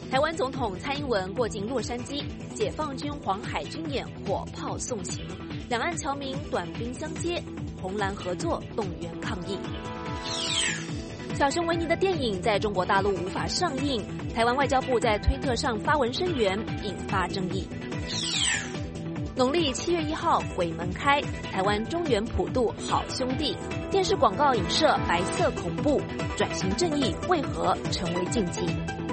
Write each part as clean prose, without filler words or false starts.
台湾总统蔡英文过境洛杉矶，解放军黄海军演火炮送行，两岸侨民短兵相接，红蓝合作动员抗议。小熊维尼的电影在中国大陆无法上映，台湾外交部在推特上发文声援，引发争议。农历7月1号鬼门开，台湾中原普渡好兄弟，电视广告影射白色恐怖，转型正义为何成为禁忌？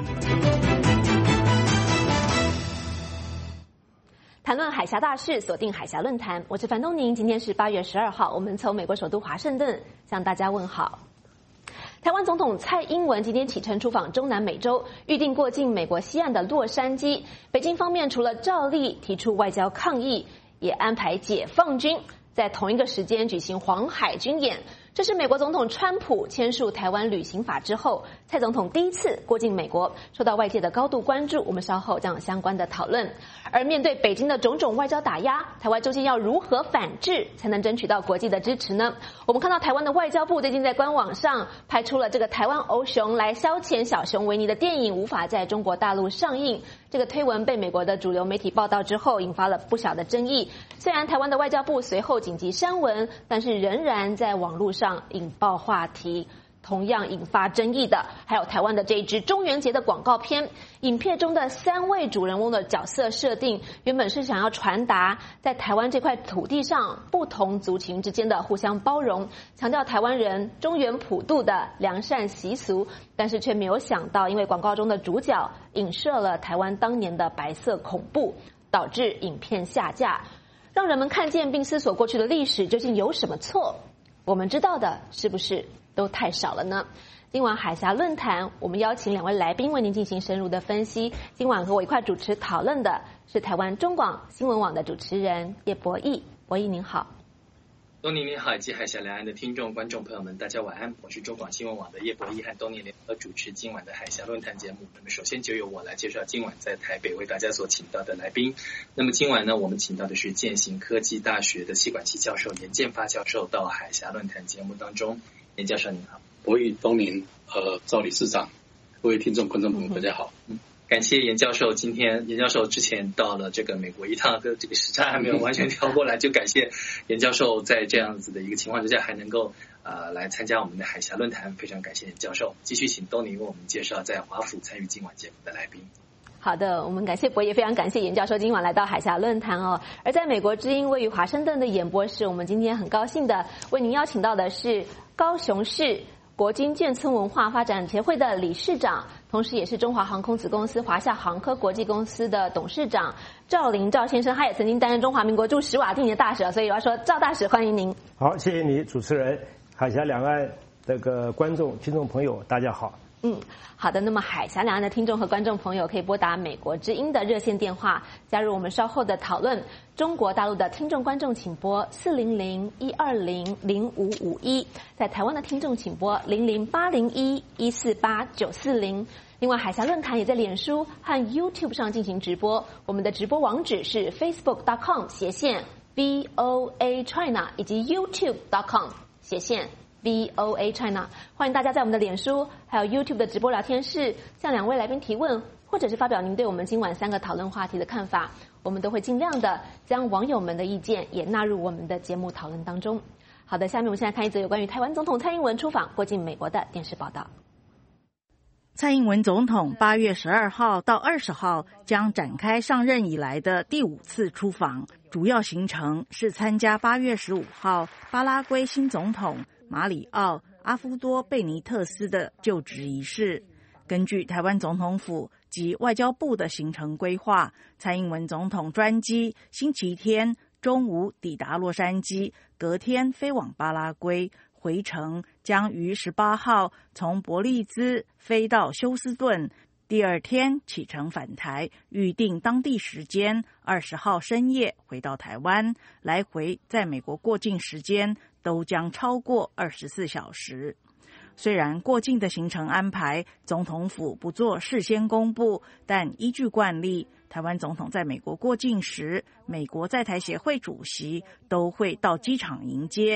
谈论海峡大事，锁定海峡论坛，我是樊东宁。今天是8月12号，我们从美国首都华盛顿向大家问好。台湾总统蔡英文今天启程出访中南美洲，预定过境美国西岸的洛杉矶。北京方面除了照例提出外交抗议，也安排解放军在同一个时间举行黄海军演。这是美国总统川普签署台湾旅行法之后，蔡总统第一次过境美国，受到外界的高度关注。我们稍后将有相关的讨论。而面对北京的种种外交打压，台湾究竟要如何反制，才能争取到国际的支持呢？我们看到台湾的外交部最近在官网上拍出了这个台湾欧熊来消遣小熊维尼的电影无法在中国大陆上映。这个推文被美国的主流媒体报道之后，引发了不小的争议。虽然台湾的外交部随后紧急删文，但是仍然在网络上引爆话题。同样引发争议的还有台湾的这一支中元节的广告片，影片中的3位主人翁的角色设定原本是想要传达在台湾这块土地上不同族群之间的互相包容，强调台湾人中原普渡的良善习俗，但是却没有想到因为广告中的主角影射了台湾当年的白色恐怖，导致影片下架，让人们看见并思索过去的历史究竟有什么错，我们知道的是不是都太少了呢？今晚海峡论坛，我们邀请2位来宾为您进行深入的分析。今晚和我一块主持讨论的是台湾中广新闻网的主持人叶博弈。博弈您好。 东宁您好，以及海峡两岸的听众观众朋友们，大家晚安。我是中广新闻网的叶博弈，和东宁联合主持今晚的海峡论坛节目。那么首先就由我来介绍今晚在台北为大家所请到的来宾。那么今晚呢，我们请到的是健行科技大学的企管系教授严建发教授到海峡论坛节目当中。严教授您好。 博弈、东宁、赵理事长，各位听众观众朋友大家好。 感谢严教授。今天严教授之前到了这个美国一趟，的这个时差还没有完全调过来，就感谢严教授在这样子的一个情况之下还能够来参加我们的海峡论坛，非常感谢严教授。继续请东宁为我们介绍在华府参与今晚节目的来宾。 好的，我们感谢博弈，非常感谢严教授今晚来到海峡论坛哦。而在美国之音位于华盛顿的演播室，我们今天很高兴的为您邀请到的是高雄市国军眷村文化发展协会的理事长，同时也是中华航空子公司华夏航科国际公司的董事长赵麟赵先生，他也曾经担任中华民国驻史瓦蒂尼的大使，所以我要说赵大使欢迎您。 好，谢谢你主持人，海峡两岸这个观众听众朋友大家好。 好的，那么海峡两岸的听众和观众朋友可以拨打美国之音的热线电话加入我们稍后的讨论。中国大陆的听众观众请拨400-120-0551，在台湾的听众请拨00801-148-940。另外海峡论坛也在脸书和 YouTube 上进行直播，我们的直播网址是 facebook.com/VOA China 以及 youtube.com/VOA China， 欢迎大家在我们的脸书还有 YouTube 的直播聊天室向2位来宾提问，或者是发表您对我们今晚3个讨论话题的看法，我们都会尽量的将网友们的意见也纳入我们的节目讨论当中。好的，下面我们现在看一则有关于台湾总统蔡英文出访过境美国的电视报道。 蔡英文总统8月12号到20号将展开上任以来的第5次出访，主要行程是参加8月15号巴拉圭新总统马里奥·阿夫多贝尼特斯的就职仪式。根据台湾总统府及外交部的行程规划，蔡英文总统专机星期天中午抵达洛杉矶，隔天飞往巴拉圭，回程将于18号从伯利兹飞到休斯顿，第2天启程返台，预定当地时间20号深夜回到台湾，来回在美国过境时间都将超过24小时。虽然过境的行程安排总统府不做事先公布，但依据惯例，台湾总统在美国过境时，美国在台协会主席都会到机场迎接。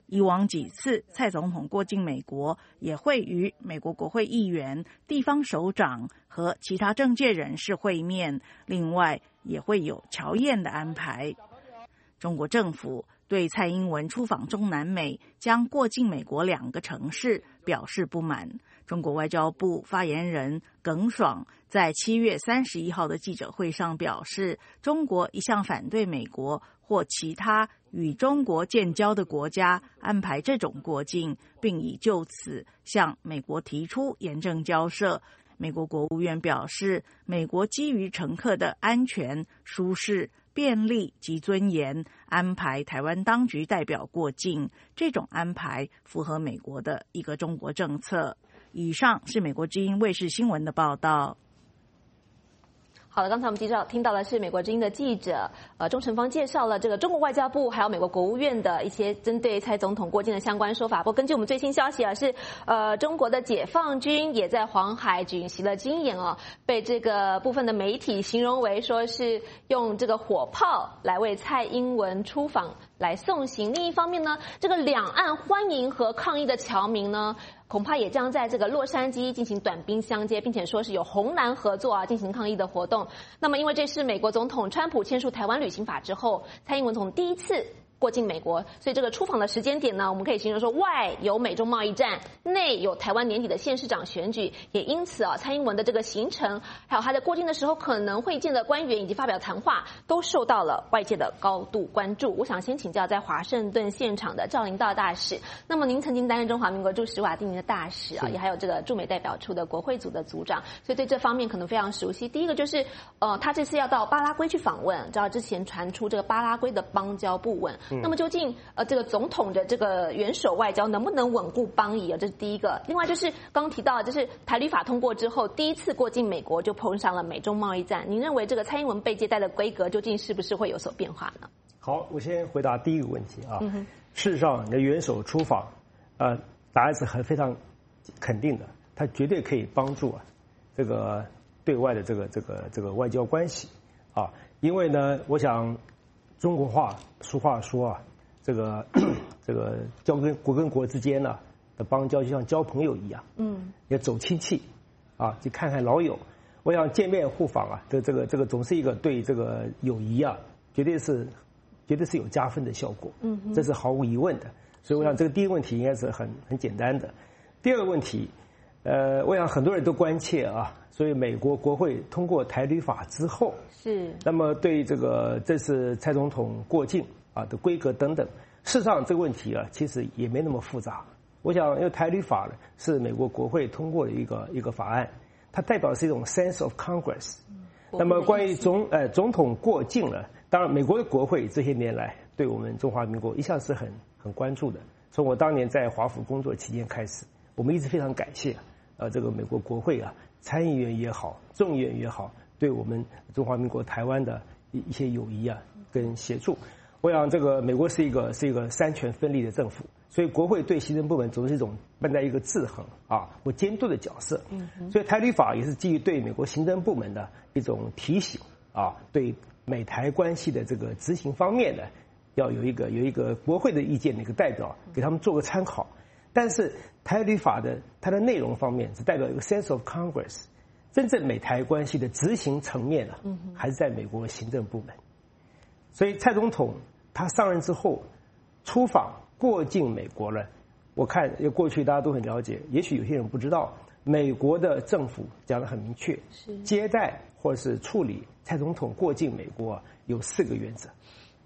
以往几次蔡总统过境美国，也会与美国国会议员、地方首长和其他政界人士会面，另外也会有侨宴的安排。中国政府对蔡英文出访中南美将过境美国2个城市表示不满。中国外交部发言人耿爽在7月31号的记者会上表示，中国一向反对美国或其他与中国建交的国家安排这种过境，并已就此向美国提出严正交涉。美国国务院表示，美国基于乘客的安全、舒适、便利及尊严，安排台湾当局代表过境，这种安排符合美国的一个中国政策。以上是美国之音卫视新闻的报道。 好的，刚才我们听到的是美国之音的记者钟成芳介绍了这个中国外交部还有美国国务院的一些针对蔡总统过境的相关说法。不过根据我们最新消息是中国的解放军也在黄海举行了军演被这个部分的媒体形容为说是用这个火炮来为蔡英文出访来送行。另一方面呢，这个两岸欢迎和抗议的侨民呢，恐怕也将在这个洛杉矶进行短兵相接，并且说是有红蓝合作进行抗议的活动。那么因为这是美国总统川普签署台湾旅行法之后，蔡英文总统第一次过境美国，所以这个出访的时间点呢，我们可以形容说，外有美中贸易战，内有台湾年底的县市长选举，也因此蔡英文的这个行程，还有他在过境的时候可能会见的官员以及发表谈话，都受到了外界的高度关注。我想先请教在华盛顿现场的赵林道大使，那么您曾经担任中华民国驻史瓦蒂尼的大使也还有这个驻美代表处的国会组的组长，所以对这方面可能非常熟悉。第一个就是他这次要到巴拉圭去访问，知道之前传出这个巴拉圭的邦交不稳。那么究竟这个总统的这个元首外交能不能稳固邦谊这是第一个。另外就是刚提到的，就是台旅法通过之后，第一次过境美国就碰上了美中贸易战。您认为这个蔡英文被接待的规格究竟是不是会有所变化呢？ 好，我先回答第一个问题啊。事实上，你的元首出访，答案是非常肯定的，他绝对可以帮助这个对外的这个外交关系啊。因为呢，我想中国话俗话说这个国跟国之间呢的邦交就像交朋友一样，要走亲戚去看看老友。我想见面互访这个总是一个对这个友谊绝对是有加分的效果，这是毫无疑问的。所以我想这个第一个问题应该是很简单的。第二个问题，我想很多人都关切所以美国国会通过台旅法之后，那么对这次蔡总统过境的规格等等，事实上这个问题其实也没那么复杂。我想因为台旅法呢是美国国会通过的一个法案，它代表的是一种 sense of Congress。那么关于总统过境呢，当然美国的国会这些年来对我们中华民国一向是很关注的。从我当年在华府工作期间开始，我们一直非常感谢这个美国国会参议院也好，众议院也好，对我们中华民国台湾的一些友谊跟协助。我想这个美国是一个三权分立的政府，所以国会对行政部门总是一种扮演一个制衡或监督的角色。所以台旅法也是基于对美国行政部门的一种提醒对美台关系的这个执行方面呢，要有一个国会的意见的一个代表给他们做个参考。但是台旅法的它的内容方面只代表一个 sense of Congress， 真正美台关系的执行层面还是在美国行政部门。所以蔡总统他上任之后出访过境美国了，我看过去大家都很了解，也许有些人不知道，美国的政府讲得很明确，接待或是处理蔡总统过境美国有4个原则：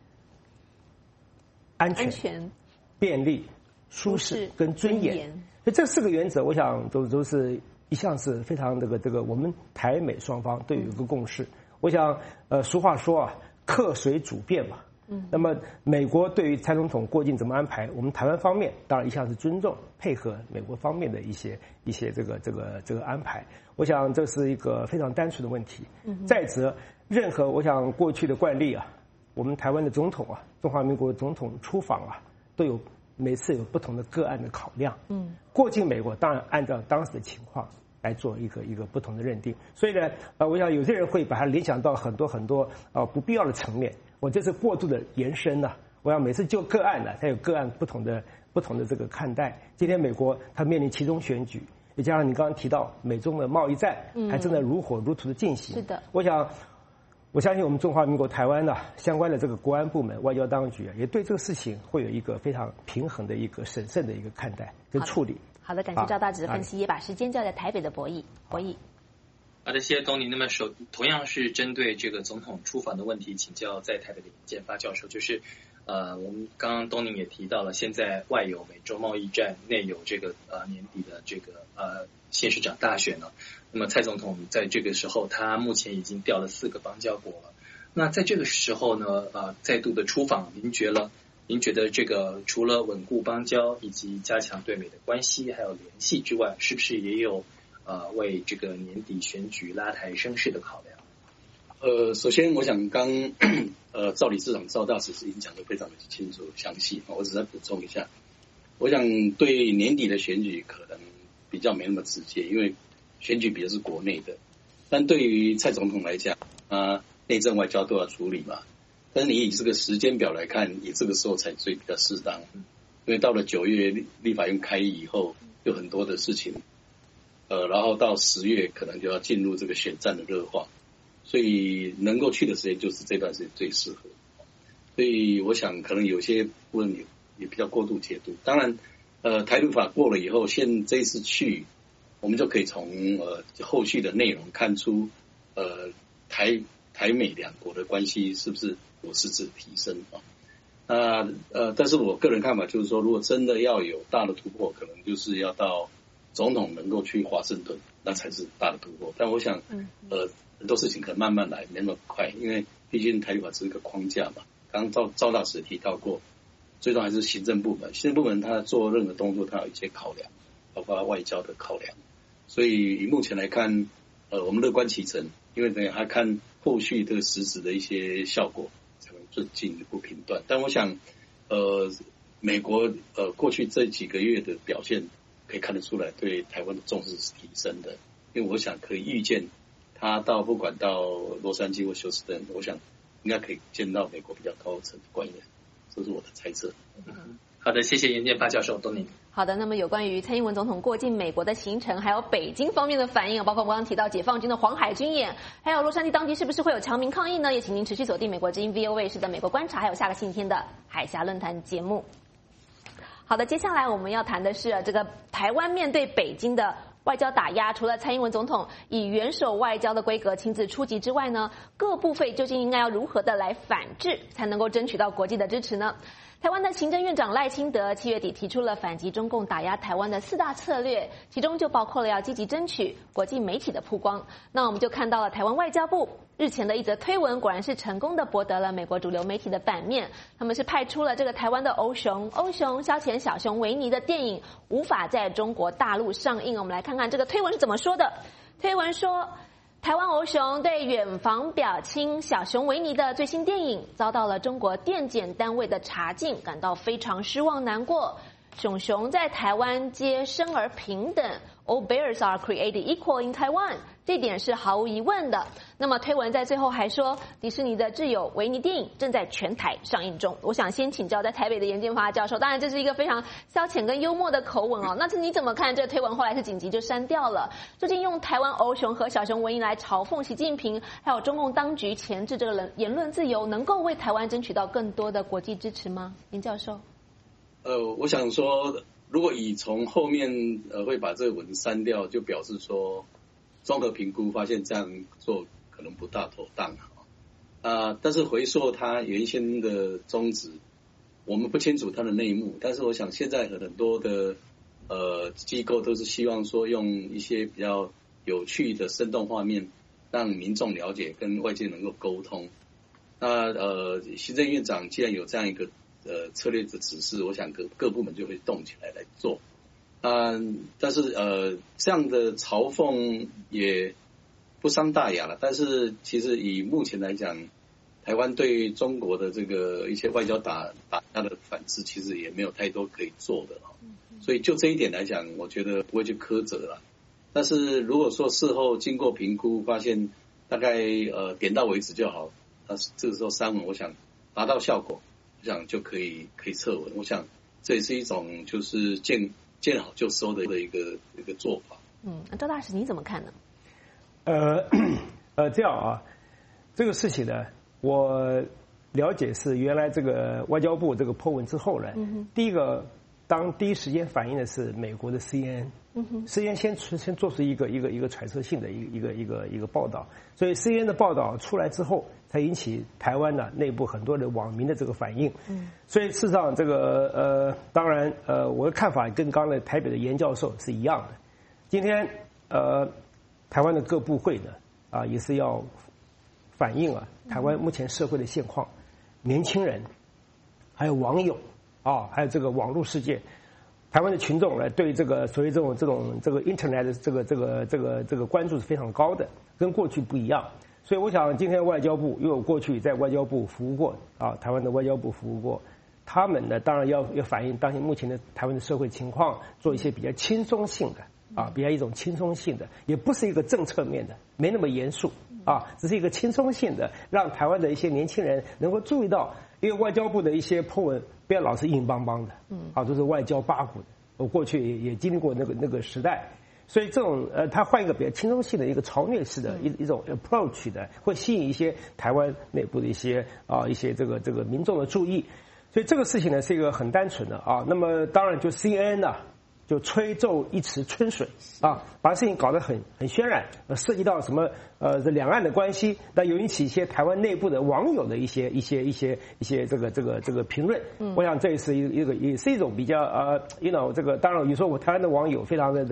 安全、便利、舒适跟尊严。所以这4个原则，我想都是一向是非常这个我们台美双方都有一个共识。我想俗话说客随主便嘛。那么美国对于蔡总统过境怎么安排，我们台湾方面当然一向是尊重配合美国方面的一些这个安排。我想这是一个非常单纯的问题。再者，任何我想过去的惯例我们台湾的总统中华民国总统出访都有每次有不同的个案的考量。过境美国当然按照当时的情况来做一个不同的认定。所以呢我想有些人会把它联想到很多不必要的层面。我这是过度的延伸我想每次就个案它有个案不同不同的这个看待。今天美国它面临期中选举，也加上你刚刚提到美中的贸易战还正在如火如荼的进行。 是的， 我相信我们中华民国台湾的相关的这个国安部门、外交当局也对这个事情会有一个非常平衡的一个审慎的一个看待跟处理。 好的，感谢赵大使的分析，也把时间交在台北的博弈。 好的，谢谢东尼。那么同样是针对这个总统出访的问题，请教在台北的严建发教授，就是我们刚刚东尼也提到了，现在外有美洲贸易战，内有这个年底的这个县市长大选了。那么蔡总统在这个时候，他目前已经调了4个邦交国了。那在这个时候呢，再度的出访，您觉得这个除了稳固邦交以及加强对美的关系还有联系之外，是不是也有为这个年底选举拉抬声势的考量？ 首先我想赵理事长赵大使已经讲得非常的清楚详细，我只再补充一下。我想对年底的选举可能比较没那么直接，因为选举比较是国内的，但对于蔡总统来讲，内政外交都要处理嘛。但是你以这个时间表来看，以这个时候才最比较适当，因为到了9月立法院开议以后，有很多的事情，然后到10月可能就要进入这个选战的热化，所以能够去的时间就是这段时间最适合。所以我想可能有些部分也比较过度解读。当然，台独法过了以后，这一次去，我们就可以从后续的内容看出，台美两国的关系是不是有实质提升啊？但是我个人看法就是说，如果真的要有大的突破，可能就是要到总统能够去华盛顿，那才是大的突破。但我想，很多事情可能慢慢来，没那么快，因为毕竟台独法只是一个框架嘛。刚刚赵大使提到过，最终还是行政部门，行政部门他做任何动作，他有一些考量，包括外交的考量。所以以目前来看，我们乐观其成，因为等下还看后续这个实质的一些效果，才能做进一步评断。但我想，美国过去这几个月的表现，可以看得出来对台湾的重视是提升的。因为我想可以预见，他不管到洛杉矶或休斯顿，我想应该可以见到美国比较高层的官员，这是我的猜测。 好的，谢谢严建发教授，东尼。 好的，那么有关于蔡英文总统过境美国的行程，还有北京方面的反应，包括我刚刚提到解放军的黄海军演，还有洛杉矶当地是不是会有强民抗议呢？也请您持续锁定美国之音 VOA 是的美国观察，还有下个星期天的海峡论坛节目。好的，接下来我们要谈的是这个台湾面对北京的外交打压，除了蔡英文总统以元首外交的规格亲自出击之外呢，各部会究竟应该要如何的来反制，才能够争取到国际的支持呢？台湾的行政院长赖清德7月底提出了反击中共打压台湾的4大策略，其中就包括了要积极争取国际媒体的曝光。那我们就看到了台湾外交部日前的一则推文，果然是成功的博得了美国主流媒体的版面。他们是派出了这个台湾的欧熊消遣小熊维尼的电影无法在中国大陆上映。我们来看看这个推文是怎么说的。推文说，台湾欧熊对远房表亲小熊维尼的最新电影遭到了中国电检单位的查禁，感到非常失望难过。熊熊在台湾皆生而平等 ，All bears are created equal in Taiwan， 这点是毫无疑问的。那么推文在最后还说，迪士尼的挚友维尼电影正在全台上映中。我想先请教在台北的严建发教授，当然这是一个非常消遣跟幽默的口吻哦。那你怎么看这个推文后来是紧急就删掉了？究竟用台湾欧熊和小熊维尼来嘲讽习近平，还有中共当局钳制这个言论自由，能够为台湾争取到更多的国际支持吗？严教授？ 我想说，如果从后面会把这个文删掉，就表示说综合评估发现这样做可能不大妥当但是回溯他原先的宗旨，我们不清楚他的内幕，但是我想现在很多的机构都是希望说用一些比较有趣的生动画面，让民众了解，跟外界能够沟通。那行政院长既然有这样一个策略的指示，我想各部门就会动起来做。但是这样的嘲讽也不伤大雅了。但是其实以目前来讲，台湾对中国的这个一些外交打压的反制，其实也没有太多可以做的。所以就这一点来讲，我觉得不会去苛责了。但是如果说事后经过评估，发现大概点到为止就好，那这个时候删文，我想达到效果，我想就可以撤文。我想这也是一种就是见好就收的一个做法。 那赵大使你怎么看呢？ 这样啊，这个事情呢，我了解是原来这个外交部这个破文之后呢，第一时间反映的是美国的 CNN。CNN 先做出一个揣测性的一个报道，所以 CNN 的报道出来之后，才引起台湾的内部很多的网民的这个反应。所以事实上这个当然我的看法跟刚才台北的严教授是一样的。今天台湾的各部会呢也是要反映台湾目前社会的现况，年轻人还有网友还有这个网络世界。台湾的群众呢，对这个所谓这个 Internet 的这个关注是非常高的，跟过去不一样。所以我想，今天外交部，因为我过去在外交部服务过台湾的外交部服务过，他们呢当然要反映当前目前的台湾的社会情况，做一些比较轻松性的比较一种轻松性的，也不是一个政策面的，没那么严肃只是一个轻松性的，让台湾的一些年轻人能够注意到。因为外交部的一些破文不要老是硬邦邦的，都是外交八股的。我过去也经历过那个时代，所以这种他换一个比较轻松性的一个嘲谑式的一种 approach 的，会吸引一些台湾内部的一些这个民众的注意。所以这个事情呢是一个很单纯的那么当然就 CNN 就吹奏一池春水把事情搞得很渲染，涉及到什么这两岸的关系，那有引起一些台湾内部的网友的一些这个评论。我想这是也是一种比较这个当然有时候我台湾的网友非常的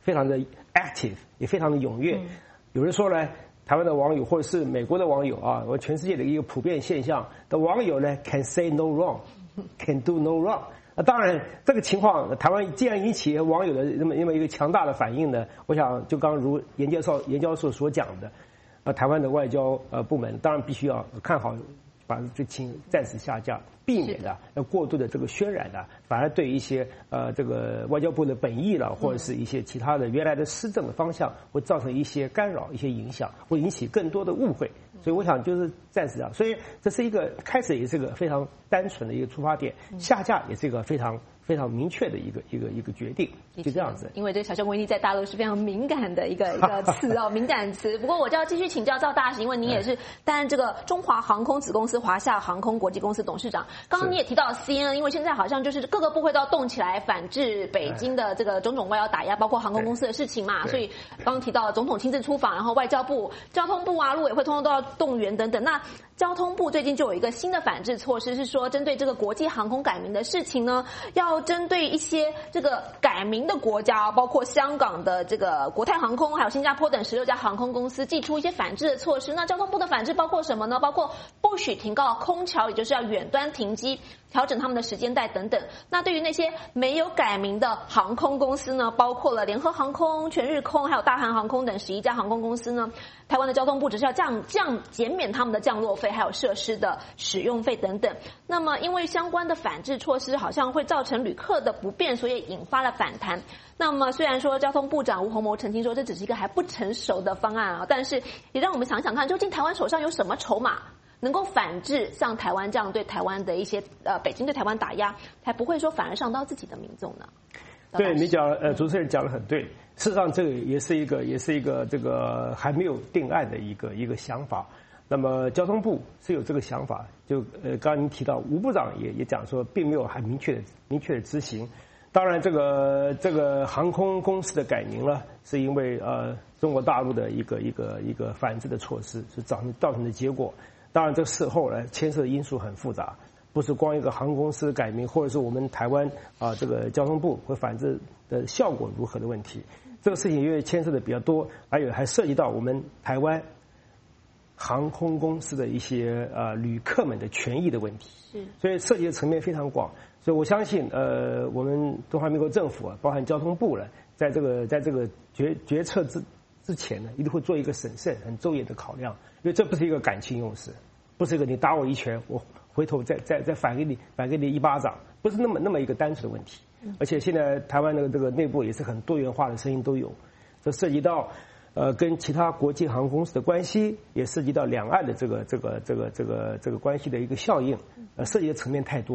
active， 也非常的踊跃。有人说呢，台湾的网友或者是美国的网友我全世界的一个普遍现象的网友呢 can say no wrong， can do no wrong。当然，这个情况，台湾既然引起网友的那么一个强大的反应呢，我想就刚如严教授所讲的，台湾的外交部门当然必须要看好，把这情暂时下架，避免要过度的这个渲染反而对一些这个外交部的本意了，或者是一些其他的原来的施政的方向，会造成一些干扰、一些影响，会引起更多的误会。所以我想就是暂时所以这是一个开始也是个非常单纯的一个出发点，下架也是一个非常明确的一个决定，就这样子。 因为这个小熊维尼在大陆是非常敏感的一个词敏感词。不过我就要继续请教赵大使，因为您也是担任这个中华航空子公司华夏航空国际公司董事长。刚刚你也提到 CNN， 因为现在好像就是各个部会都要动起来反制北京的这个种种外交打压，包括航空公司的事情嘛。所以刚刚提到总统亲自出访，然后外交部、交通部陆委会通通都要动员等等。那交通部最近就有一个新的反制措施，是说针对这个国际航空改名的事情呢，要针对一些这个改名的国家，包括香港的这个国泰航空，还有新加坡等16家航空公司，祭出一些反制的措施。那交通部的反制包括什么呢？包括不许停靠空桥，也就是要远端停机，调整他们的时间带等等。那对于那些没有改名的航空公司呢，包括了联合航空、全日空，还有大韩航空等11家航空公司呢，台湾的交通部只是要减免他们的降落费，还有设施的使用费等等。那么因为相关的反制措施好像会造成旅客的不便，所以引发了反弹。那么虽然说交通部长吴鸿谋澄清说这只是一个还不成熟的方案但是也让我们想想看，究竟台湾手上有什么筹码能够反制像台湾这样对台湾的一些北京对台湾打压，才不会说反而伤到自己的民众呢？ 对，你讲主持人讲得很对。事实上，这个也是一个这个还没有定案的一个想法。那么交通部是有这个想法，就刚刚您提到吴部长也讲说，并没有还明确的执行。当然，这个航空公司的改名呢，是因为中国大陆的一个反制的措施是造成的结果。当然，这事后呢牵涉的因素很复杂，不是光一个航空公司改名，或者是我们台湾这个交通部会反制的效果如何的问题。这个事情因为牵涉的比较多，还涉及到我们台湾航空公司的一些旅客们的权益的问题，所以涉及的层面非常广。所以我相信我们中华民国政府包含交通部在这个决策之前呢，一定会做一个审慎、很周延的考量，因为这不是一个感情用事，不是一个你打我一拳，我回头再反给你一巴掌，不是那么一个单纯的问题。而且现在台湾的这个内部也是很多元化的声音都有，这涉及到跟其他国际航空公司的关系，也涉及到两岸的这个关系的一个效应，涉及的层面太多了。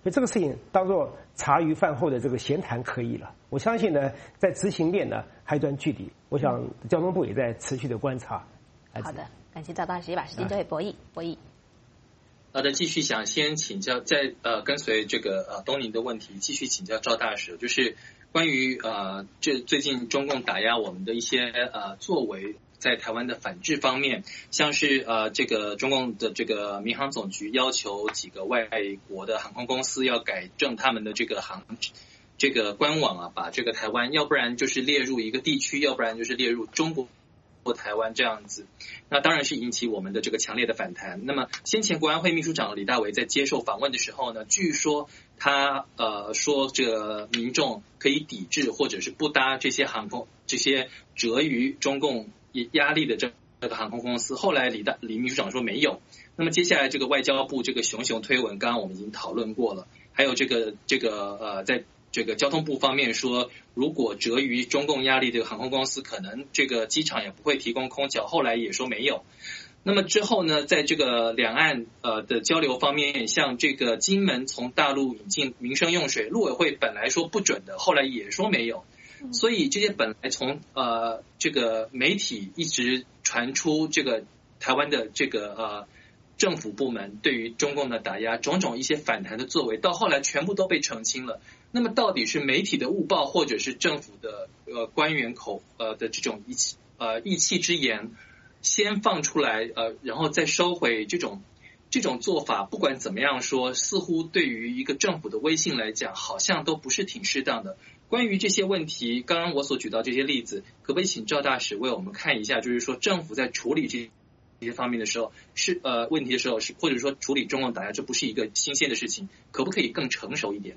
所以这个事情当做茶余饭后的这个闲谈可以了。我相信呢，在执行面呢还有一段距离。我想交通部也在持续的观察。 好的，感谢赵大使，也把时间交给博弈。博弈。 好的，继续想先请教，在跟随这个东宁的问题，继续请教赵大使，就是关于这最近中共打压我们的一些作为。在台湾的反制方面，像是这个中共的这个民航总局要求几个外国的航空公司要改正他们的这个官网啊，把这个台湾要不然就是列入一个地区，要不然就是列入中国台湾这样子，那当然是引起我们的这个强烈的反弹。那么先前国安会秘书长李大为在接受访问的时候呢，据说他说这个民众可以抵制或者是不搭这些航空这些折于中共压力的这个航空公司，后来李秘书长说没有。那么接下来这个外交部这个熊推文，刚刚我们已经讨论过了，还有在这个交通部方面说，如果折于中共压力的航空公司，可能这个机场也不会提供空调，后来也说没有。那么之后呢，在这个两岸的交流方面，像这个金门从大陆引进民生用水，陆委会本来说不准的，后来也说没有。所以这些本来从这个媒体一直传出这个台湾的这个政府部门对于中共的打压种种一些反弹的作为，到后来全部都被澄清了。那么到底是媒体的误报，或者是政府的官员的这种意气之言先放出来然后再收回，这种做法不管怎么样说，似乎对于一个政府的威信来讲好像都不是挺适当的。关于这些问题，刚刚我所举到这些例子，可不可以请赵大使为我们看一下，就是说政府在处理这些方面的时候是问题的时候是，或者说处理中共打压，这不是一个新鲜的事情，可不可以更成熟一点呢？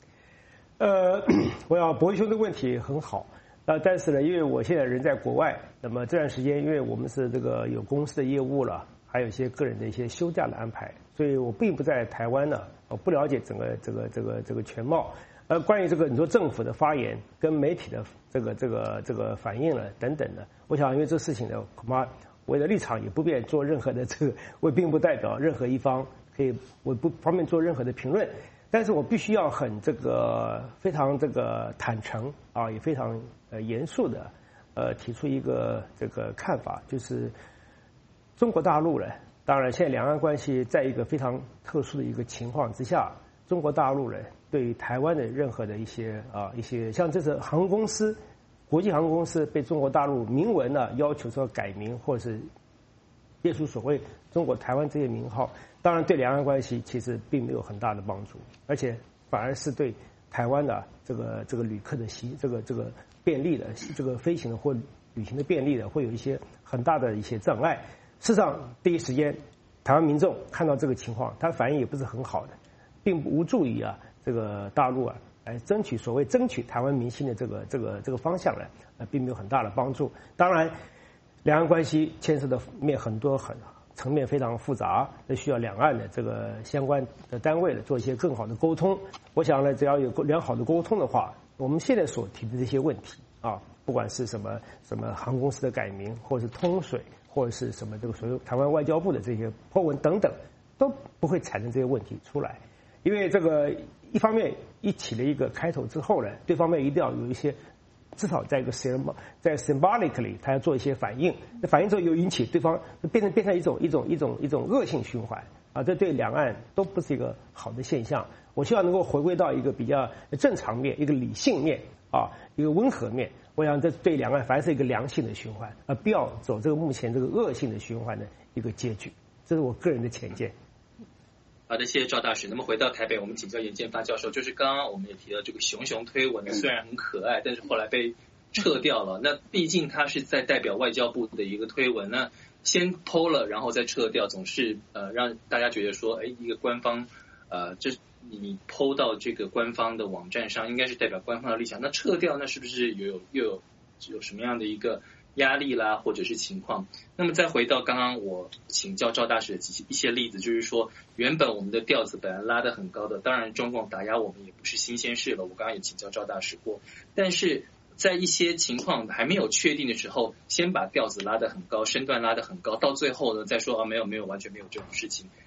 我想博弈兄的问题很好，但是呢，因为我现在人在国外，那么这段时间因为我们是这个有公司的业务了，还有一些个人的一些休假的安排，所以我并不在台湾呢，我不了解整个这个全貌。关于这个你说政府的发言跟媒体的这个反应了等等的，我想因为这事情呢，恐怕我的立场也不便做任何的我并不代表任何一方，我不方便做任何的评论。但是我必须要很非常坦诚啊，也非常严肃的提出一个这个看法，就是中国大陆呢，当然现在两岸关系在一个非常特殊的一个情况之下，中国大陆呢对于台湾的任何的一些像这次航空公司，国际航空公司被中国大陆明文呢要求说改名或是列出所谓中国台湾这些名号，当然对两岸关系其实并没有很大的帮助，而且反而是对台湾的这个旅客的这个便利的这个飞行的或旅行的便利的会有一些很大的一些障碍。事实上，第一时间台湾民众看到这个情况，他反应也不是很好的，并无助于这个大陆来争取台湾民心的这个方向呢，并没有很大的帮助。当然，两岸关系牵涉的很多层面非常复杂，那需要两岸的这个相关的单位做一些更好的沟通。我想呢，只要有良好的沟通的话，我们现在所提的这些问题不管是什么航空公司的改名，或者是通水，或者是什么这个所谓台湾外交部的这些破文等等，都不会产生这些问题出来。因为这个一方面一起了一个开头之后呢，对方面一定要有一些。至少在symbolically， 他要做一些反应，那反应之后又引起对方变成一种恶性循环这对两岸都不是一个好的现象。我希望能够回归到一个比较正常面，一个理性面一个温和面。我想这对两岸反而是一个良性的循环，而不要走这个目前这个恶性的循环的一个结局。这是我个人的浅见。 好的，谢谢赵大使。那么回到台北，我们请教严建发教授，就是刚刚我们也提到这个熊推文，虽然很可爱，但是后来被撤掉了。那毕竟他是在代表外交部的一个推文，那先PO了，然后再撤掉，总是让大家觉得说，一个官方这你PO到这个官方的网站上，应该是代表官方的立场。那撤掉，那是不是又有什么样的一个压力啦，或者是情况？那么再回到刚刚我请教赵大使的一些例子，就是说原本我们的调子本来拉得很高的，当然中共打压我们也不是新鲜事了，我刚刚也请教赵大使过，但是在一些情况还没有确定的时候，先把调子拉得很高，身段拉得很高，到最后呢再说没有完全没有这种事情，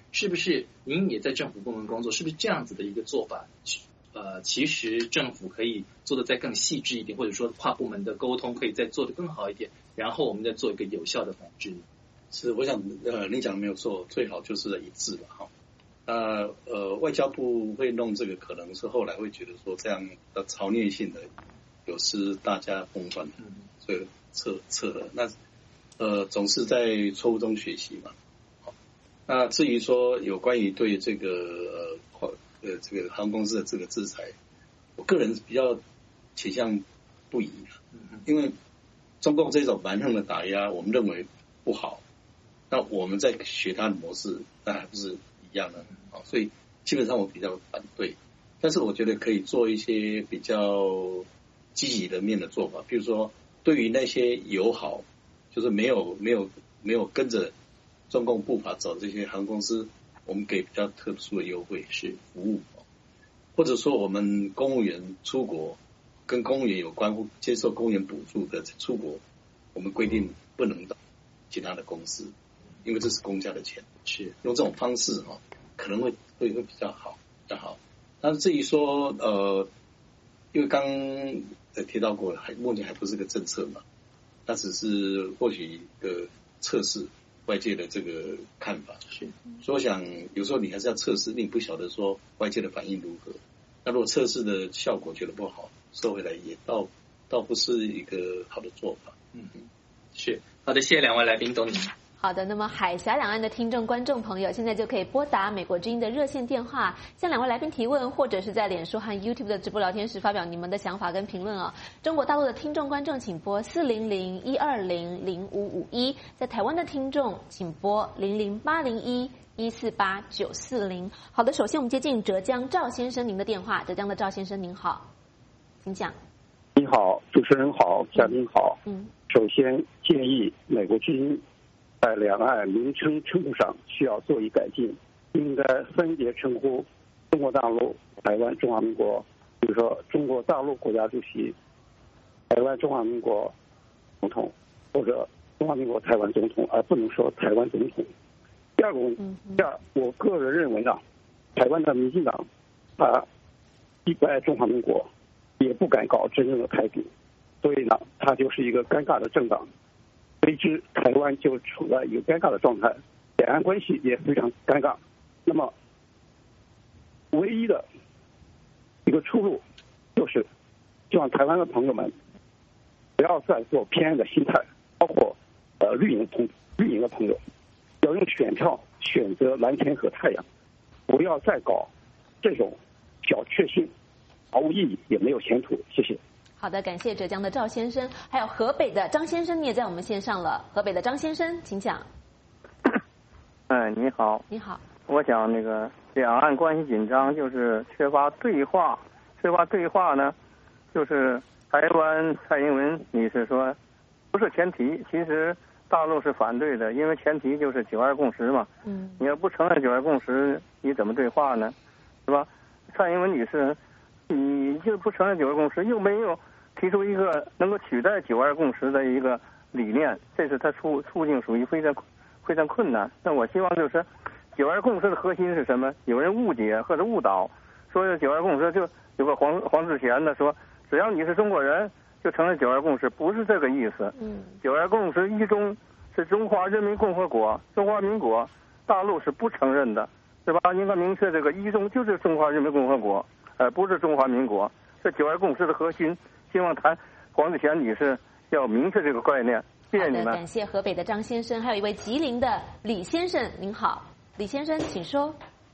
是不是您也在政府部门工作？是不是这样子的一个做法？其实政府可以做得再更细致一点，或者说跨部门的沟通可以再做得更好一点，然后我们再做一个有效的反制。 是，我想你讲的没有错，最好就是一致吧，哈。外交部会弄这个，可能是后来会觉得说这样的朝虐性的有失大家风范，所以撤了。那总是在错误中学习嘛。好，那至于说有关于对这个这个航空公司的这个制裁，我个人比较倾向不宜，因为中共这种蛮横的打压，我们认为不好。那我们在学它的模式，那还不是一样的？所以基本上我比较反对，但是我觉得可以做一些比较积极的面的做法，比如说对于那些友好，就是没有跟着中共步伐走这些航空公司，我们给比较特殊的优惠是服务，或者说我们公务员出国跟公务员有关接受公务员补助的出国，我们规定不能到其他的公司，因为这是公家的钱，是用这种方式可能会比较好。但是至于说因为刚提到过，目前还不是个政策嘛，那只是或许一个测试外界的这个看法。是，所以我想有时候你还是要测试，你不晓得说外界的反应如何。那如果测试的效果觉得不好，收回来也倒不是一个好的做法。 是好的，谢谢两位来宾，董宁。 好的，那么海峡两岸的听众观众朋友，现在就可以拨打美国之音的热线电话，向两位来宾提问，或者是在脸书和 YouTube 的直播聊天室发表你们的想法跟评论哦。中国大陆的听众观众请拨400-120-0551，在台湾的听众请拨00801-148-940。好的，首先我们接近浙江赵先生您的电话，浙江的赵先生您好，请讲。 你好，主持人好，嘉宾好。首先建议美国之音在两岸名称称呼上需要做一改进，应该分别称呼中国大陆、台湾、中华民国，比如说中国大陆国家主席、台湾中华民国总统，或者中华民国台湾总统，而不能说台湾总统。第二个问题，我个人认为台湾的民进党他既不爱中华民国，也不敢搞真正的台独，所以他就是一个尴尬的政党。随之台湾就处在一个尴尬的状态，两岸关系也非常尴尬。那么唯一的一个出路就是希望台湾的朋友们不要再做偏爱的心态，包括绿营的朋友要用选票选择蓝天和太阳，不要再搞这种小确幸，毫无意义也没有前途。谢谢。 好的，感谢浙江的赵先生，还有河北的张先生，你也在我们线上了。河北的张先生，请讲。 你好。 你好。 我想两岸关系紧张，就是缺乏对话呢，就是台湾蔡英文女士说不是前提，其实大陆是反对的，因为前提就是9·2共识嘛。你要不承认9·2共识，你怎么对话呢？是吧？蔡英文女士，你就不承认9·2共识，又没有提出一个能够取代9·2共识的一个理念，这是他处境属于非常困难。那我希望就是9·2共识的核心是什么？有人误解或者误导，说9·2共识就有个黄志贤的说，只要你是中国人就承认9·2共识，不是这个意思。9·2共识一中是中华人民共和国、中华民国，大陆是不承认的，是吧？应该明确这个一中就是中华人民共和国，不是中华民国。这9·2共识的核心。希望黄志贤女士要明确这个概念。谢谢你们。 感谢河北的张先生，还有一位吉林的李先生，您好，李先生，请说。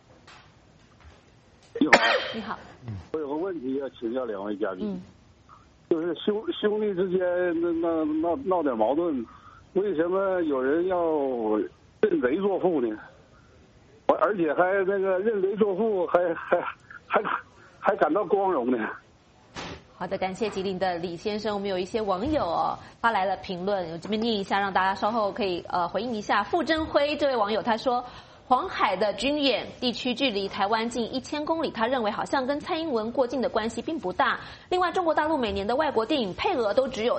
你好。 你好。 我有个问题要请教两位嘉宾，就是兄弟之间闹点矛盾，为什么有人要认贼作父呢？而且还认贼作父，还感到光荣呢？ 好的，感谢吉林的李先生。我们有一些网友发来了评论，我这边念一下，让大家稍后可以回应一下。傅真辉这位网友他说， 黄海的军演地区距离台湾近1000公里，他认为好像跟蔡英文过境的关系并不大。另外，中国大陆每年的外国电影配额都只有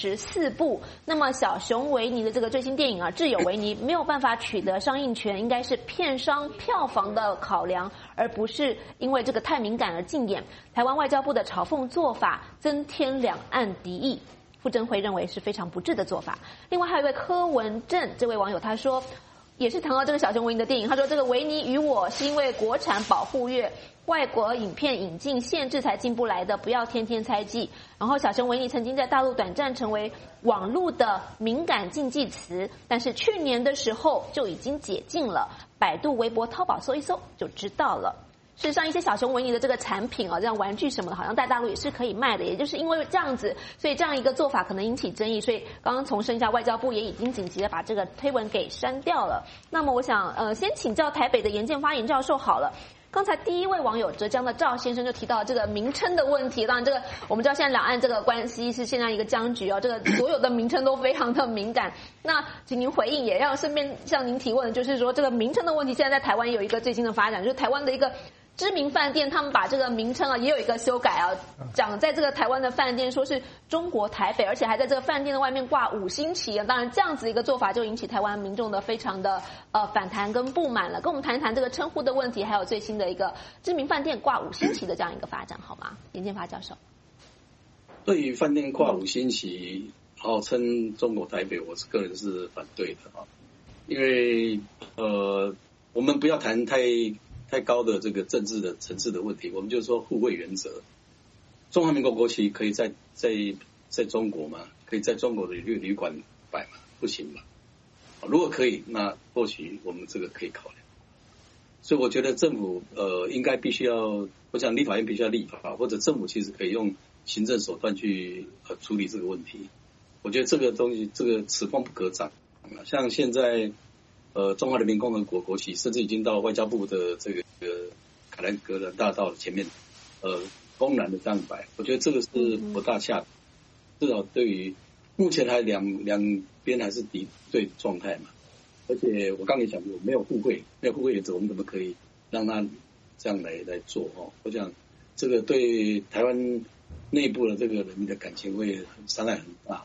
34部，那么小熊维尼的这个最新电影挚友维尼没有办法取得上映权，应该是片商票房的考量，而不是因为这个太敏感而禁演。台湾外交部的嘲讽做法增添两岸敌意，傅征辉认为是非常不智的做法。另外还有一位柯文正这位网友他说，也是谈到这个小熊维尼的电影，他说这个维尼与我是因为国产保护月外国影片引进限制才进不来的，不要天天猜忌。然后小熊维尼曾经在大陆短暂成为网络的敏感禁忌词，但是去年的时候就已经解禁了，百度、微博、淘宝搜一搜就知道了。事实上，一些小熊维尼的这个产品这样玩具什么的，好像在大陆也是可以卖的。也就是因为这样子，所以这样一个做法可能引起争议。所以刚刚重申一下，外交部也已经紧急的把这个推文给删掉了。那么我想，先请教台北的严建发严教授好了。刚才第一位网友浙江的赵先生就提到这个名称的问题。当然，这个我们知道现在两岸这个关系是现在一个僵局这个所有的名称都非常的敏感。那请您回应，也要顺便向您提问，就是说这个名称的问题，现在在台湾有一个最新的发展，就是台湾的一个知名饭店，他们把这个名称也有一个修改讲在这个台湾的饭店说是中国台北，而且还在这个饭店的外面挂5星旗当然，这样子一个做法就引起台湾民众的非常的反弹跟不满了。跟我们谈一谈这个称呼的问题，还有最新的一个知名饭店挂5星旗的这样一个发展，好吗？严建发教授。 对于饭店挂5星旗，号称中国台北，我个人是反对的因为我们不要谈太高的这个政治的层次的问题，我们就说互惠原则。中华民国国旗可以在中国吗？可以在中国的旅馆摆吗？不行吧？如果可以，那或许我们这个可以考量。所以我觉得政府应该必须要，我想立法院必须要立法，或者政府其实可以用行政手段去处理这个问题。我觉得这个东西，这个此风不可长。像现在中华人民共和国国旗，甚至已经到外交部的这个凯兰格兰大道前面，公然的这样摆，我觉得这个是不大恰当。至少对于目前还两边还是敌对状态嘛。而且我刚才讲过，没有互惠原则，我们怎么可以让他这样来做我想这个对台湾内部的这个人民的感情会伤害很大。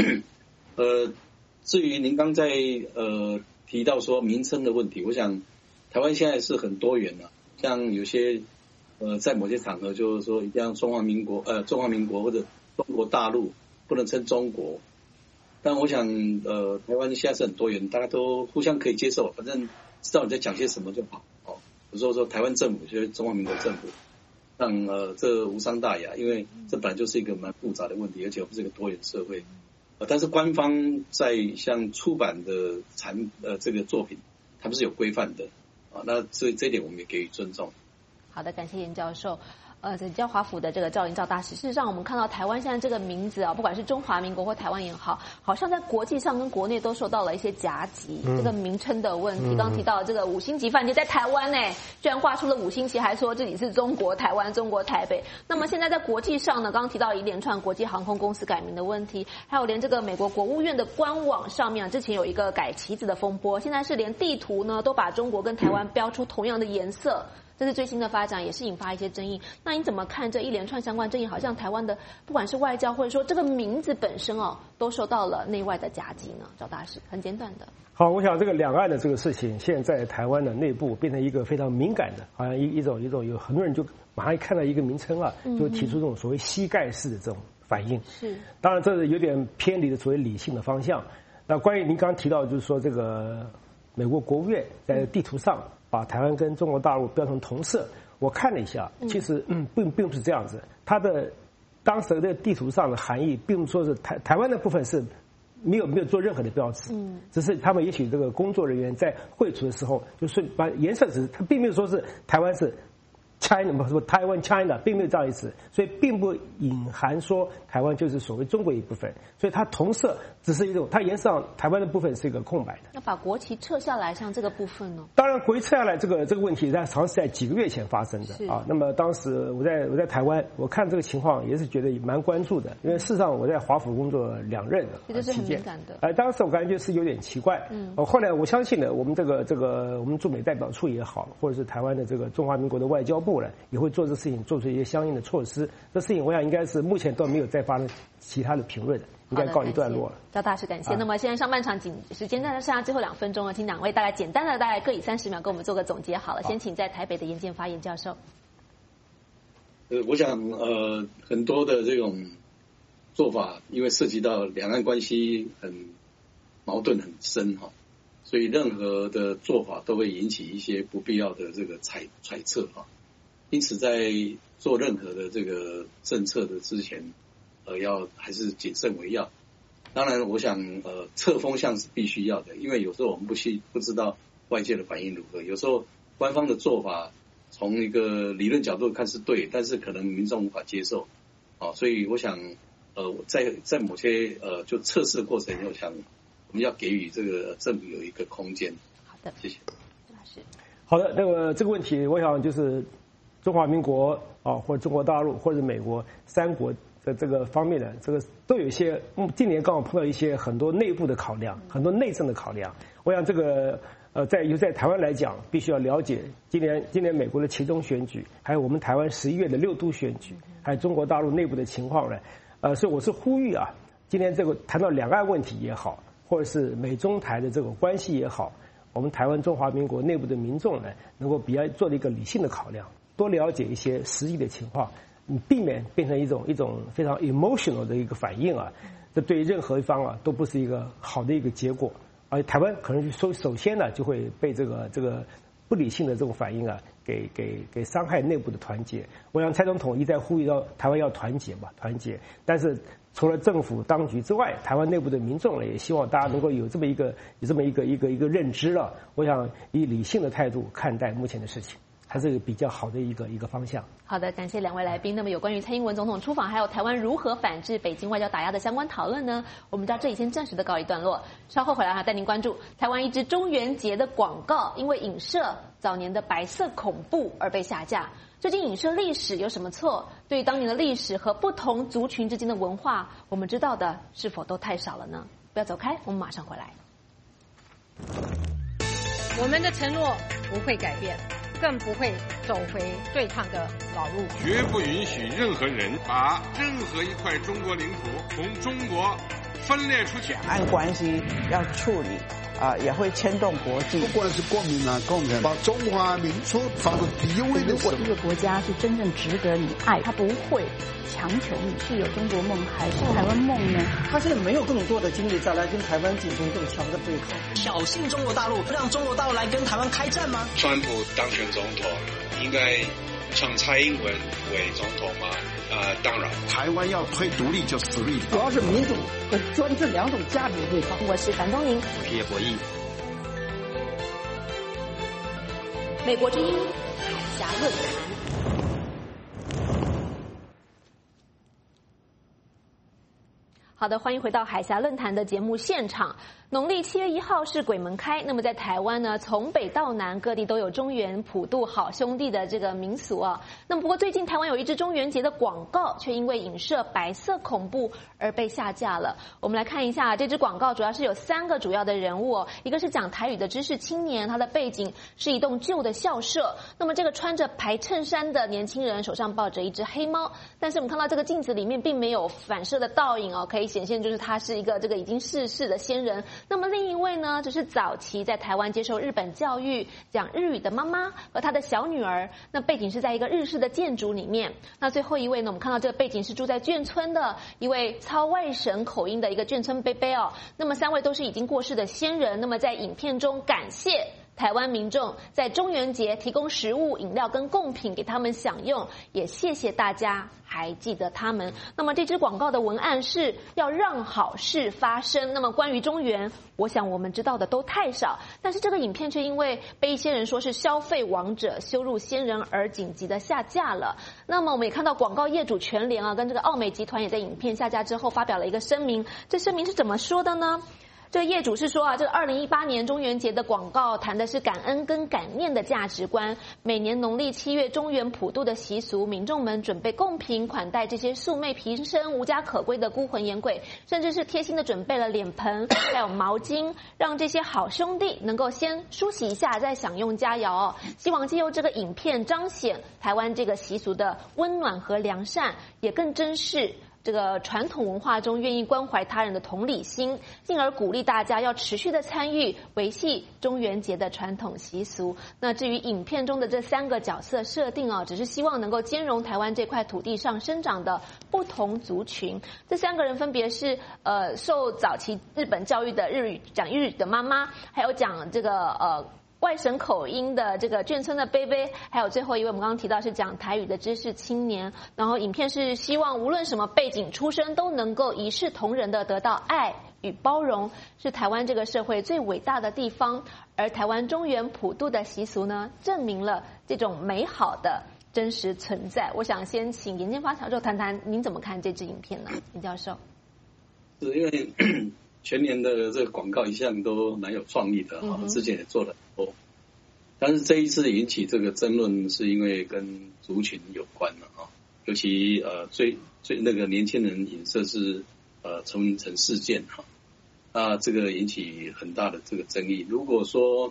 至于您刚才提到说名称的问题，我想台湾现在是很多元的，像有些在某些场合就是说一定要中华民国或者中国大陆，不能称中国。但我想台湾现在是很多元，大家都互相可以接受，反正知道你在讲些什么就好有时候说台湾政府就是中华民国政府，让这无伤大雅，因为这本来就是一个蛮复杂的问题，而且我们是一个多元社会。但是官方在像出版的这个作品，他们是有规范的那这一点我们也给予尊重。 好的，感谢严教授。在华府的这个赵林赵大使，事实上我们看到台湾现在这个名字不管是中华民国或台湾也好，好像在国际上跟国内都受到了一些夹击。这个名称的问题，刚提到这个5星级饭店在台湾居然挂出了5星旗，还说这里是中国台湾、中国台北。那么现在在国际上呢，刚刚提到一连串国际航空公司改名的问题，还有连这个美国国务院的官网上面之前有一个改旗子的风波，现在是连地图呢都把中国跟台湾标出同样的颜色。这是最新的发展，也是引发一些争议。那你怎么看这一连串相关争议？好像台湾的不管是外交或者说这个名字本身都受到了内外的夹击呢？赵大使，很简短的。 好，我想这个两岸的这个事情，现在台湾的内部变成一个非常敏感的，好像一种有很多人就马上一看到一个名称就提出这种所谓膝盖式的这种反应。是，当然这是有点偏离了所谓理性的方向。那关于您刚刚提到，就是说这个美国国务院在地图上把台湾跟中国大陆标成同色，我看了一下，其实并不是这样子。它的当时的地图上的含义，并不说是台湾的部分是没有做任何的标志，只是他们也许这个工作人员在绘图的时候，就是把颜色它并没有说是台湾是 China 不台湾 China 并没有这样一词，所以并不隐含说台湾就是所谓中国一部分，所以它同色只是一种，它颜色上台湾的部分是一个空白的。 要把国旗撤下来，像这个部分呢？ 当然，国旗撤下来这个问题，它常是在几个月前发生的啊。那么当时我在台湾，我看这个情况也是觉得蛮关注的，因为事实上我在华府工作2任的， 这就是很敏感的。 当时我感觉是有点奇怪。后来我相信呢，我们我们驻美代表处也好，或者是台湾的这个中华民国的外交部呢，也会做这事情，做出一些相应的措施。这事情我想应该是目前都没有再发生其他的评论的，应该告一段落了。 赵大使感谢。那么现在上半场时间剩下最后2分钟了，请2位大概简单的各以30秒跟我们做个总结好了。先请在台北的严建发严教授。 我想很多的这种做法，因为涉及到两岸关系很矛盾很深哈，所以任何的做法都会引起一些不必要的这个揣测哈。因此在做任何的这个政策的之前，要还是谨慎为要。当然，我想测风向是必须要的，因为有时候我们不知道外界的反应如何，有时候官方的做法从一个理论角度看是对，但是可能民众无法接受，所以我想在某些就测试的过程，我想我们要给予这个政府有一个空间。 好的， 谢谢。 好的，那么这个问题，我想就是中华民国或者中国大陆或者美国3国的这个方面的这个都有一些，今年刚好碰到一些很多内部的考量，很多内政的考量。我想这个在台湾来讲，必须要了解今年美国的期中选举，还有我们台湾11月的6都选举，还有中国大陆内部的情况呢。所以我是呼吁啊，今天这个谈到两岸问题也好，或者是美中台的这个关系也好，我们台湾中华民国内部的民众呢，能够比较做了一个理性的考量，多了解一些实际的情况，避免变成一种非常 emotional 的一个反应啊，这对于任何一方啊都不是一个好的一个结果。而台湾可能首先呢就会被这个不理性的这种反应啊给伤害内部的团结。我想蔡总统一再呼吁到台湾要团结嘛，团结。但是除了政府当局之外，台湾内部的民众呢，也希望大家能够有这么一个认知了。我想以理性的态度看待目前的事情，还是比较好的一个方向。 好的，感谢2位来宾。那么有关于蔡英文总统出访，还有台湾如何反制北京外交打压的相关讨论呢，我们到这里先暂时的告一段落。稍后回来带您关注台湾一支中元节的广告，因为影射早年的白色恐怖而被下架。究竟影射历史有什么错？对于当年的历史和不同族群之间的文化，我们知道的是否都太少了呢？不要走开，我们马上回来。 我们的承诺不会改变，更不会走回对抗的老路， 绝不允许任何人把任何一块中国领土从中国分裂出去。 两岸关系要处理也会牵动国际。 不管是国民共人，把中华民族放到第一位的时候， 如果一个国家是真正值得你爱，他不会强求你是有中国梦还是台湾梦呢？ 他现在没有更多的精力再来跟台湾进行更强的对抗， 挑衅中国大陆，让中国大陆来跟台湾开战吗？ 川普当选总统，应该让蔡英文为总统吗？当然， 台湾要推独立就实力， 主要是民主和专制2种价值对抗。 我是樊东宁， 我是叶博弈。 美国之音海峡论坛。好的，欢迎回到海峡论坛的节目现场。农历7月1号是鬼门开，那么在台湾呢，从北到南各地都有中元普渡好兄弟的这个民俗啊。那么不过最近台湾有一支中元节的广告，却因为影射白色恐怖而被下架了。我们来看一下这支广告，主要是有3个主要的人物哦，一个是讲台语的知识青年，他的背景是一栋旧的校舍。那么这个穿着白衬衫的年轻人手上抱着一只黑猫，但是我们看到这个镜子里面并没有反射的倒影哦，可以显现就是他是一个这个已经逝世的先人。那么另一位呢，就是早期在台湾接受日本教育讲日语的妈妈和她的小女儿，那背景是在一个日式的建筑里面。那最后一位呢，我们看到这个背景是住在眷村的一位操外省口音的一个眷村伯伯哦。那么3位都是已经过世的先人，那么在影片中感谢台湾民众在中元节提供食物、饮料跟贡品给他们享用，也谢谢大家还记得他们。那么这支广告的文案是要让好事发生。那么关于中元，我想我们知道的都太少，但是这个影片却因为被一些人说是消费王者、羞辱先人而紧急的下架了。那么我们也看到广告业主全联跟这个奥美集团也在影片下架之后发表了一个声明，这声明是怎么说的呢？这个业主是说这个2018年中元节的广告谈的是感恩跟感念的价值观。每年农历7月中元普渡的习俗，民众们准备贡品款待这些素昧平生、无家可归的孤魂野鬼，甚至是贴心的准备了脸盆还有毛巾，让这些好兄弟能够先梳洗一下，再享用佳肴希望借由这个影片彰显台湾这个习俗的温暖和良善，也更珍视这个传统文化中愿意关怀他人的同理心，进而鼓励大家要持续的参与维系中元节的传统习俗。那至于影片中的这3个角色设定只是希望能够兼容台湾这块土地上生长的不同族群。这3个人分别是受早期日本教育的讲日语的妈妈，还有讲这个外省口音的这个眷村的贝贝，还有最后一位我们刚刚提到是讲台语的知识青年。然后影片是希望无论什么背景出身都能够一视同仁的得到爱与包容，是台湾这个社会最伟大的地方。而台湾中元普渡的习俗呢，证明了这种美好的真实存在。我想先请严建发教授谈谈您怎么看这支影片呢？严教授。 是因为全年的这个广告一向都蛮有创意的之前也做了很多，但是这一次引起这个争论是因为跟族群有关了尤其最那个年轻人影射是陈文成事件这个引起很大的这个争议。如果说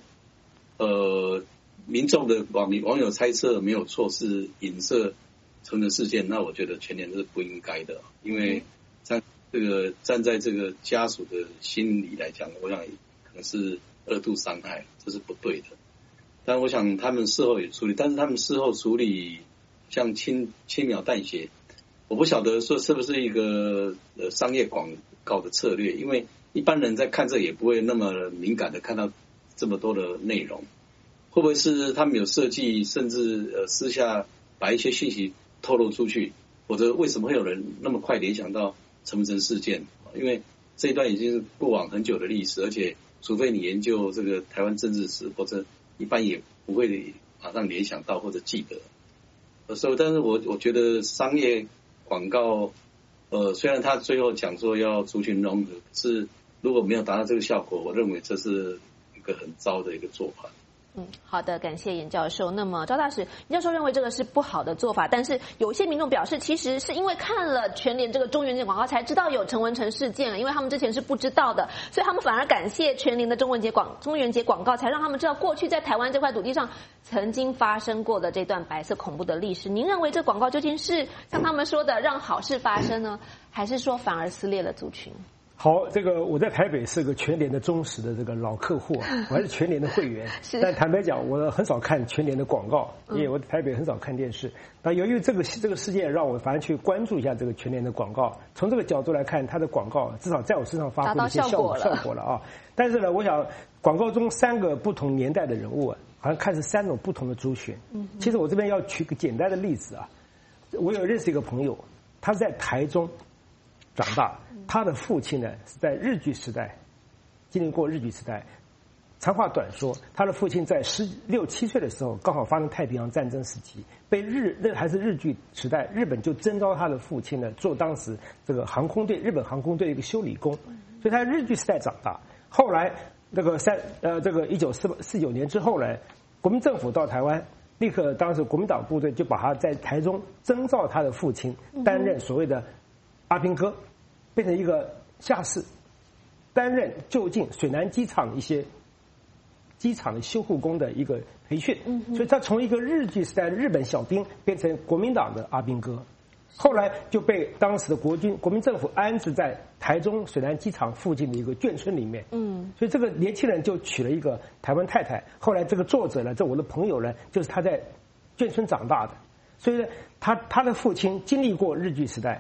民众的网友猜测没有错是影射陈文成事件，那我觉得全年是不应该的，因为站在这个家属的心理来讲，我想可能是2度伤害，这是不对的。但我想他们事后也处理，但是他们事后处理像轻描淡写，我不晓得说是不是一个商业广告的策略，因为一般人在看这也不会那么敏感的看到这么多的内容，会不会是他们有设计，甚至私下把一些信息透露出去，否则为什么会有人那么快联想到陈文成事件？因为这一段已经是过往很久的历史，而且除非你研究这个台湾政治史，或者一般也不会马上联想到或者记得。所以，但是我觉得商业广告，虽然他最后讲说要族群融合，可是如果没有达到这个效果，我认为这是一个很糟的一个做法。 好的，感谢严教授。那么赵大使，严教授认为这个是不好的做法，但是有一些民众表示，其实是因为看了全联这个中元节广告才知道有陈文成事件，因为他们之前是不知道的，所以他们反而感谢全联的中元节广告，才让他们知道过去在台湾这块土地上曾经发生过的这段白色恐怖的历史。您认为这广告究竟是像他们说的让好事发生呢，还是说反而撕裂了族群？ 好，这个我在台北是个全联的忠实的这个老客户我还是全联的会员。但坦白讲，我很少看全联的广告，因为我在台北很少看电视。那由于这个事件，让我反而去关注一下这个全联的广告。从这个角度来看，它的广告至少在我身上发挥了一些效果了但是呢，我想广告中3个不同年代的人物好像看是3种不同的族群。其实我这边要举个简单的例子我有认识一个朋友，他是在台中长大，他的父亲呢是在日据时代经历过日据时代。长话短说，他的父亲在16、17岁的时候，刚好发生太平洋战争时期，被还是日据时代，日本就征召他的父亲呢做当时这个日本航空队的一个修理工，所以他在日据时代长大。后来这个1949年之后呢，国民政府到台湾，立刻当时国民党部队就把他在台中征召他的父亲担任所谓的阿兵哥，变成一个下士，担任就近水南机场一些机场的修护工的一个培训，所以他从一个日据时代的日本小兵变成国民党的阿兵哥，后来就被当时的国民政府安置在台中水南机场附近的一个眷村里面。所以这个年轻人就娶了一个台湾太太。后来这个作者呢，我的朋友呢，就是他在眷村长大的，所以呢，他的父亲经历过日据时代，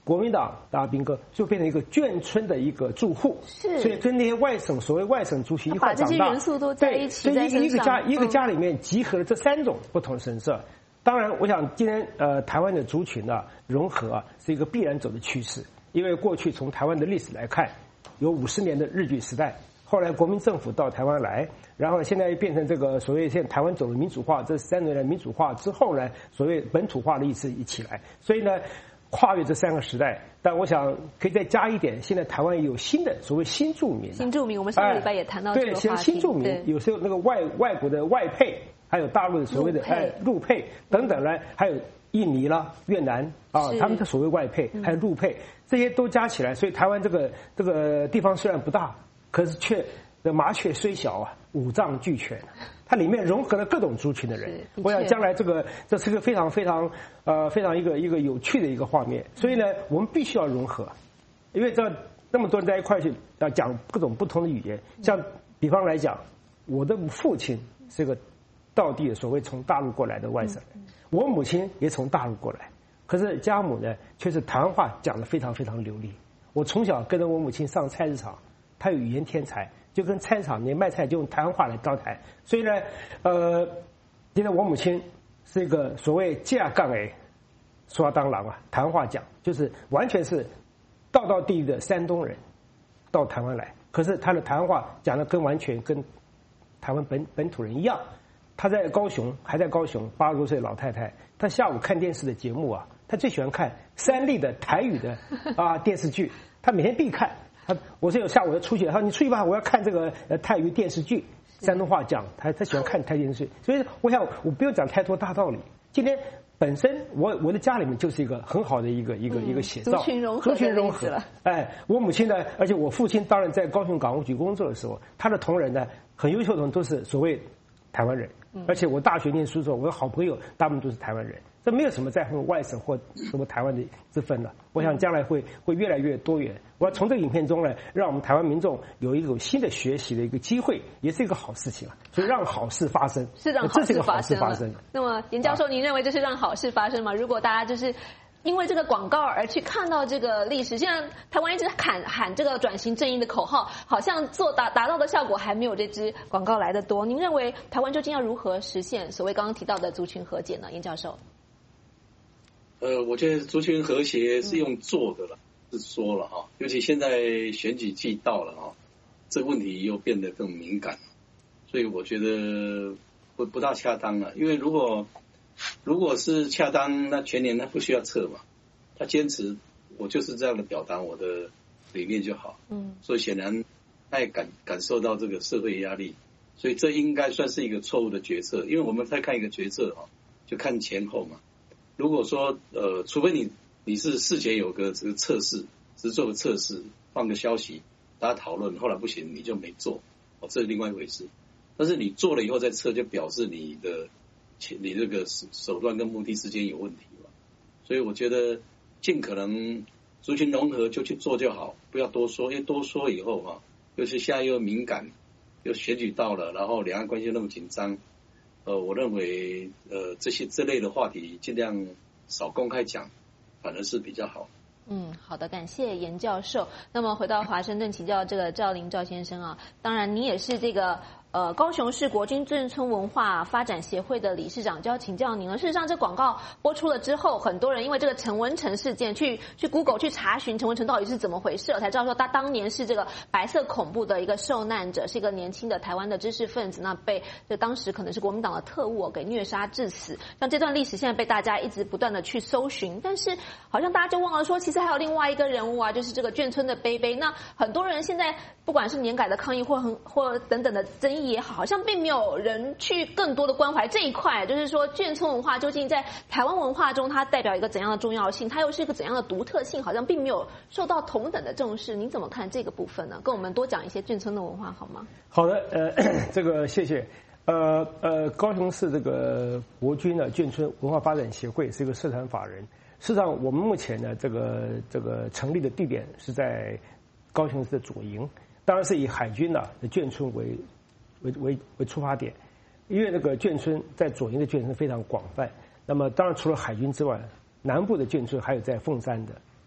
国民党大兵哥就变成一个眷村的一个住户， 是， 所以跟那些所谓外省族群一块长大， 把这些元素都在一起， 对，一个家里面集合了这3种不同神色。当然，我想今天台湾的族群啊融合啊是一个必然走的趋势，因为过去从台湾的历史来看，有50年的日据时代，后来国民政府到台湾来，然后现在变成这个所谓现在台湾走了民主化，这3年的民主化之后呢，所谓本土化的意思一起来，所以呢。跨越这3个时代，但我想可以再加一点，现在台湾也有新的所谓新住民。 新住民，我们上个礼拜也谈到这个话题。 对，新住民有时候那个外国的外配，还有大陆的所谓的陆配等等呢，还有印尼啦、越南啊，他们的所谓外配还有陆配，这些都加起来，所以台湾这个地方虽然不大，可是却麻雀虽小啊，五脏俱全。它里面融合了各种族群的人，我想将来这是个非常一个有趣的一个画面。所以呢，我们必须要融合，因为那么多人在一块去要讲各种不同的语言。像比方来讲，我的父亲是个道地的所谓从大陆过来的外省人，我母亲也从大陆过来，可是家母呢却是台湾话讲得非常流利。我从小跟着我母亲上菜市场，她有语言天才。就跟菜市场里面卖菜就用台湾话来招台，所以呢，现在我母亲是一个所谓架杠说当郎啊，台湾话讲就是完全是道地的山东人到台湾来，可是他的台湾话讲的完全跟台湾本土人一样。他在高雄，80多岁的老太太，她下午看电视的节目啊，她最喜欢看3立的台语的电视剧，她每天必看。我是有下午要出去，他说你出去吧，我要看这个泰语电视剧，山东话讲，他喜欢看泰电视剧，所以我想我不用讲太多大道理。今天本身我的家里面就是一个很好的一个写照， 族群融合了。哎，我母亲呢，而且我父亲当然在高雄港务局工作的时候，他的同仁呢很优秀的同仁都是所谓台湾人，而且我大学念书的时候，我的好朋友大部分都是台湾人。这没有什么在乎外省或什么台湾的之分了。我想将来会越来越多元。我要从这个影片中呢，让我们台湾民众有一种新的学习的一个机会，也是一个好事情啊。所以让好事发生， 是让好事发生。 那么严教授，您认为这是让好事发生吗？如果大家就是因为这个广告而去看到这个历史，现在台湾一直喊这个转型正义的口号，好像达到的效果还没有这支广告来得多。您认为台湾究竟要如何实现所谓刚刚提到的族群和解呢？严教授。 我觉得族群和谐是用做的了，是说了哈，尤其现在选举季到了哈，这个问题又变得更敏感，所以我觉得不大恰当了。因为如果是恰当，那全年他不需要测嘛，他坚持我就是这样的表达我的理念就好。所以显然他也感受到这个社会压力，所以这应该算是一个错误的决策。因为我们在看一个决策哈，就看前后嘛。如果说除非你是事前有个这个测试，只是做个测试，放个消息，大家讨论，后来不行你就没做，这是另外一回事。但是你做了以后再测，就表示你这个手段跟目的之间有问题嘛。所以我觉得尽可能族群融合就去做就好，不要多说，因为多说以后哈，尤其现在又敏感，又选举到了，然后两岸关系那么紧张。我认为这类的话题尽量少公开讲，反而是比较好。 好的，感谢严教授。那么回到华盛顿请教这个赵林赵先生啊，当然你也是这个高雄市国军眷村文化发展协会的理事长，就要请教您了。事实上，这广告播出了之后，很多人因为这个陈文成事件去 Google 去查询陈文成到底是怎么回事，才知道说他当年是这个白色恐怖的一个受难者，是一个年轻的台湾的知识分子，那被当时可能是国民党的特务给虐杀致死。像这段历史现在被大家一直不断的去搜寻，但是好像大家就忘了说，其实还有另外一个人物啊，就是这个眷村的贝贝。那很多人现在不管是年改的抗议或等等的争议也好，好像并没有人去更多的关怀这一块，就是说眷村文化究竟在台湾文化中它代表一个怎样的重要性，它又是一个怎样的独特性，好像并没有受到同等的重视。您怎么看这个部分呢？跟我们多讲一些眷村的文化好吗？ 好的，这个谢谢。高雄市这个国军的眷村文化发展协会是一个社团法人。事实上，我们目前呢，这个成立的地点是在高雄市的左营，当然是以海军的眷村为出发点，因为那个眷村在左营的眷村非常广泛。那么当然除了海军之外，南部的眷村还有在凤山的、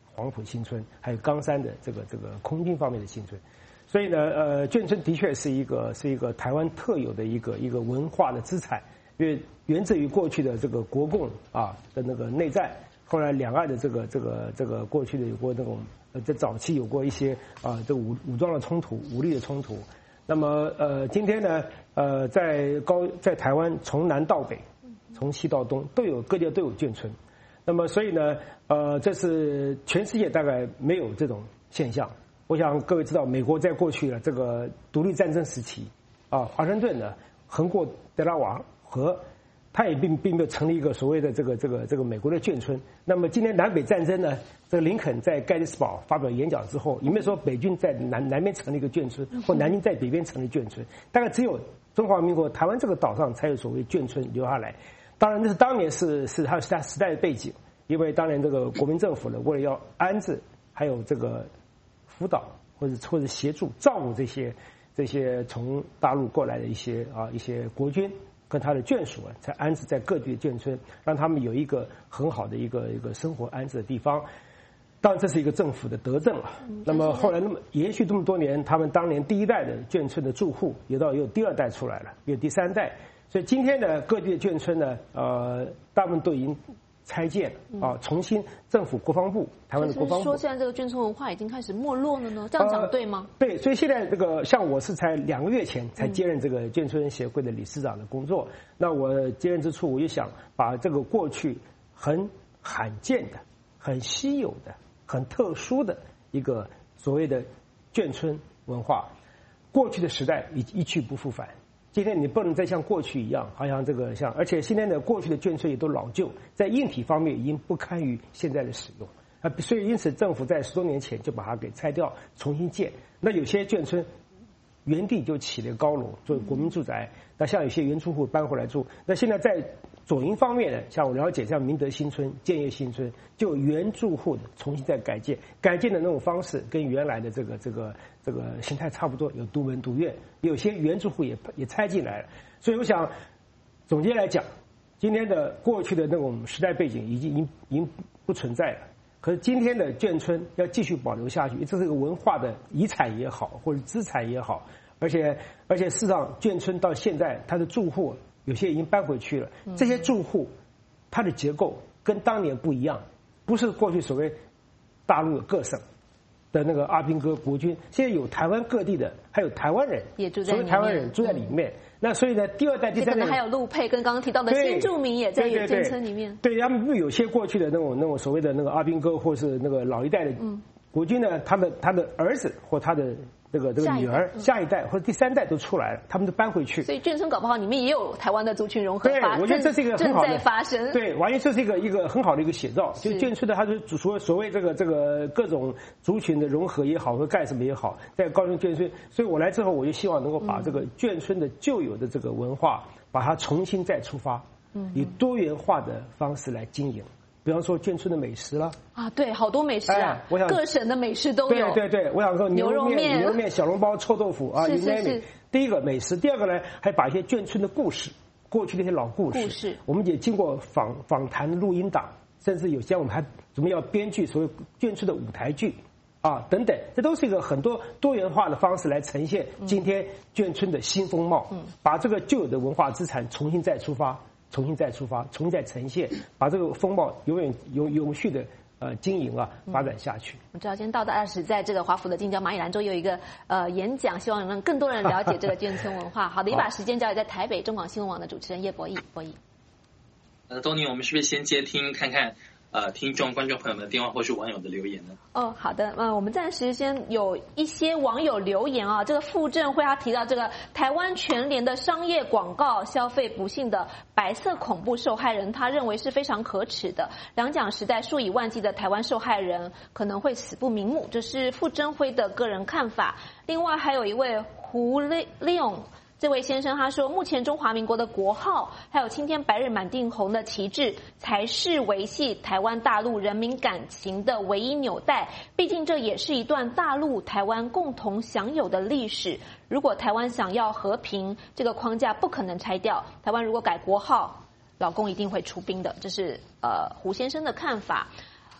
黄埔新村，还有冈山的这个空军方面的新村。所以呢，眷村的确是一个台湾特有的一个文化的资产，因为源自于过去的这个国共的那个内战，后来两岸的这个过去的有过那种在早期有过一些这个武装的冲突、武力的冲突。那么今天呢在台湾从南到北，从西到东各地都有眷村。那么所以呢这是全世界大概没有这种现象。我想各位知道，美国在过去的这个独立战争时期华盛顿呢横过德拉瓦河，它也并没有成立一个所谓的这个美国的眷村。那么今年南北战争呢，这个林肯在盖蒂斯堡发表演讲之后，也没有说北军在南边成立一个眷村，或南京在北边成立眷村，大概只有中华民国台湾这个岛上才有所谓眷村留下来。当然，那是当年是它有时代的背景，因为当年这个国民政府呢，为了要安置还有这个辅导或者协助照顾这些从大陆过来的一些国军跟他的眷属才安置在各地的眷村，让他们有一个很好的一个生活安置的地方。当然这是一个政府的德政了。那么后来延续这么多年，他们当年第一代的眷村的住户也有第二代出来了，有第三代。所以今天呢，各地的眷村呢，大部分都已经拆建了重新政府国防部台湾的国防部说现在这个眷村文化已经开始没落了呢？这样讲对吗？ 对，所以现在这个像我是才2个月前才接任这个眷村协会的理事长的工作。那我接任之初，我就想把这个过去很罕见的、很稀有的、很特殊的一个所谓的眷村文化，过去的时代一去不复返。今天你不能再像过去一样，好像而且现在的过去的眷村也都老旧，在硬体方面已经不堪于现在的使用所以因此政府在10多年前就把它给拆掉，重新建。那有些眷村原地就起了高楼作为国民住宅，那像有些原住户搬回来住。那现在在左营方面呢，像我了解，像明德新村、建业新村，就原住户的重新再改建的那种方式跟原来的这个形态差不多，有独门独院，有些原住户也拆进来了。所以我想总结来讲，今天的过去的那种时代背景已经不存在了。可是今天的眷村要继续保留下去，这是一个文化的遗产也好，或者资产也好，而且事实上眷村到现在它的住户有些已经搬回去了，这些住户它的结构跟当年不一样，不是过去所谓大陆有各省的那个阿兵哥国军，现在有台湾各地的，还有台湾人也住在里面，所谓台湾人住在里面。那所以呢，第二代、第三代可能还有陆配跟刚刚提到的新住民也在眷村里面。 对，他们有些过去的那种所谓的那个阿兵哥，或是那个老一代的国军呢，他的儿子或他的这个女儿，下一代或者第三代都出来了，他们都搬回去。 所以眷村搞不好里面也有台湾的族群融合对，我觉得这是一个很好的正在发生。 对，完全这是一个很好的一个写照。就眷村的，它是所谓这个各种族群的融合也好，或干什么也好，在高雄眷村。所以我来之后，我就希望能够把这个眷村的旧有的这个文化，把它重新再出发，以多元化的方式来经营。比方说眷村的美食啦， 对，好多美食我想各省的美食都有。 对，我想说牛肉面、小笼包、臭豆腐是。 第一个美食，第二个呢，还把一些眷村的故事，过去那些老故事，我们也经过访谈录音档，甚至有些我们还准备要编剧所谓眷村的舞台剧等等，这都是一个很多多元化的方式来呈现今天眷村的新风貌，把这个旧有的文化资产重新再出发，重新再呈现，把这个风貌永续的经营发展下去。 我知道今天到大使在这个华府的近郊马里兰州有一个演讲，希望让更多人了解这个眷村文化。好的，一把时间交给在台北中广新闻网的主持人叶博弈。 东尼，我们是不是先接听看看听众观众朋友们的电话或是网友的留言呢？ 好的，我们暂时先有一些网友留言这个傅政辉他提到这个台湾全联的商业广告消费不幸的白色恐怖受害人，他认为是非常可耻的。两蒋时代数以万计的台湾受害人可能会死不瞑目，这是傅政辉的个人看法。另外还有一位胡利用。这位先生他说，目前中华民国的国号还有青天白日满地红的旗帜才是维系台湾大陆人民感情的唯一纽带，毕竟这也是一段大陆台湾共同享有的历史。如果台湾想要和平，这个框架不可能拆掉。台湾如果改国号，老公一定会出兵的，这是胡先生的看法。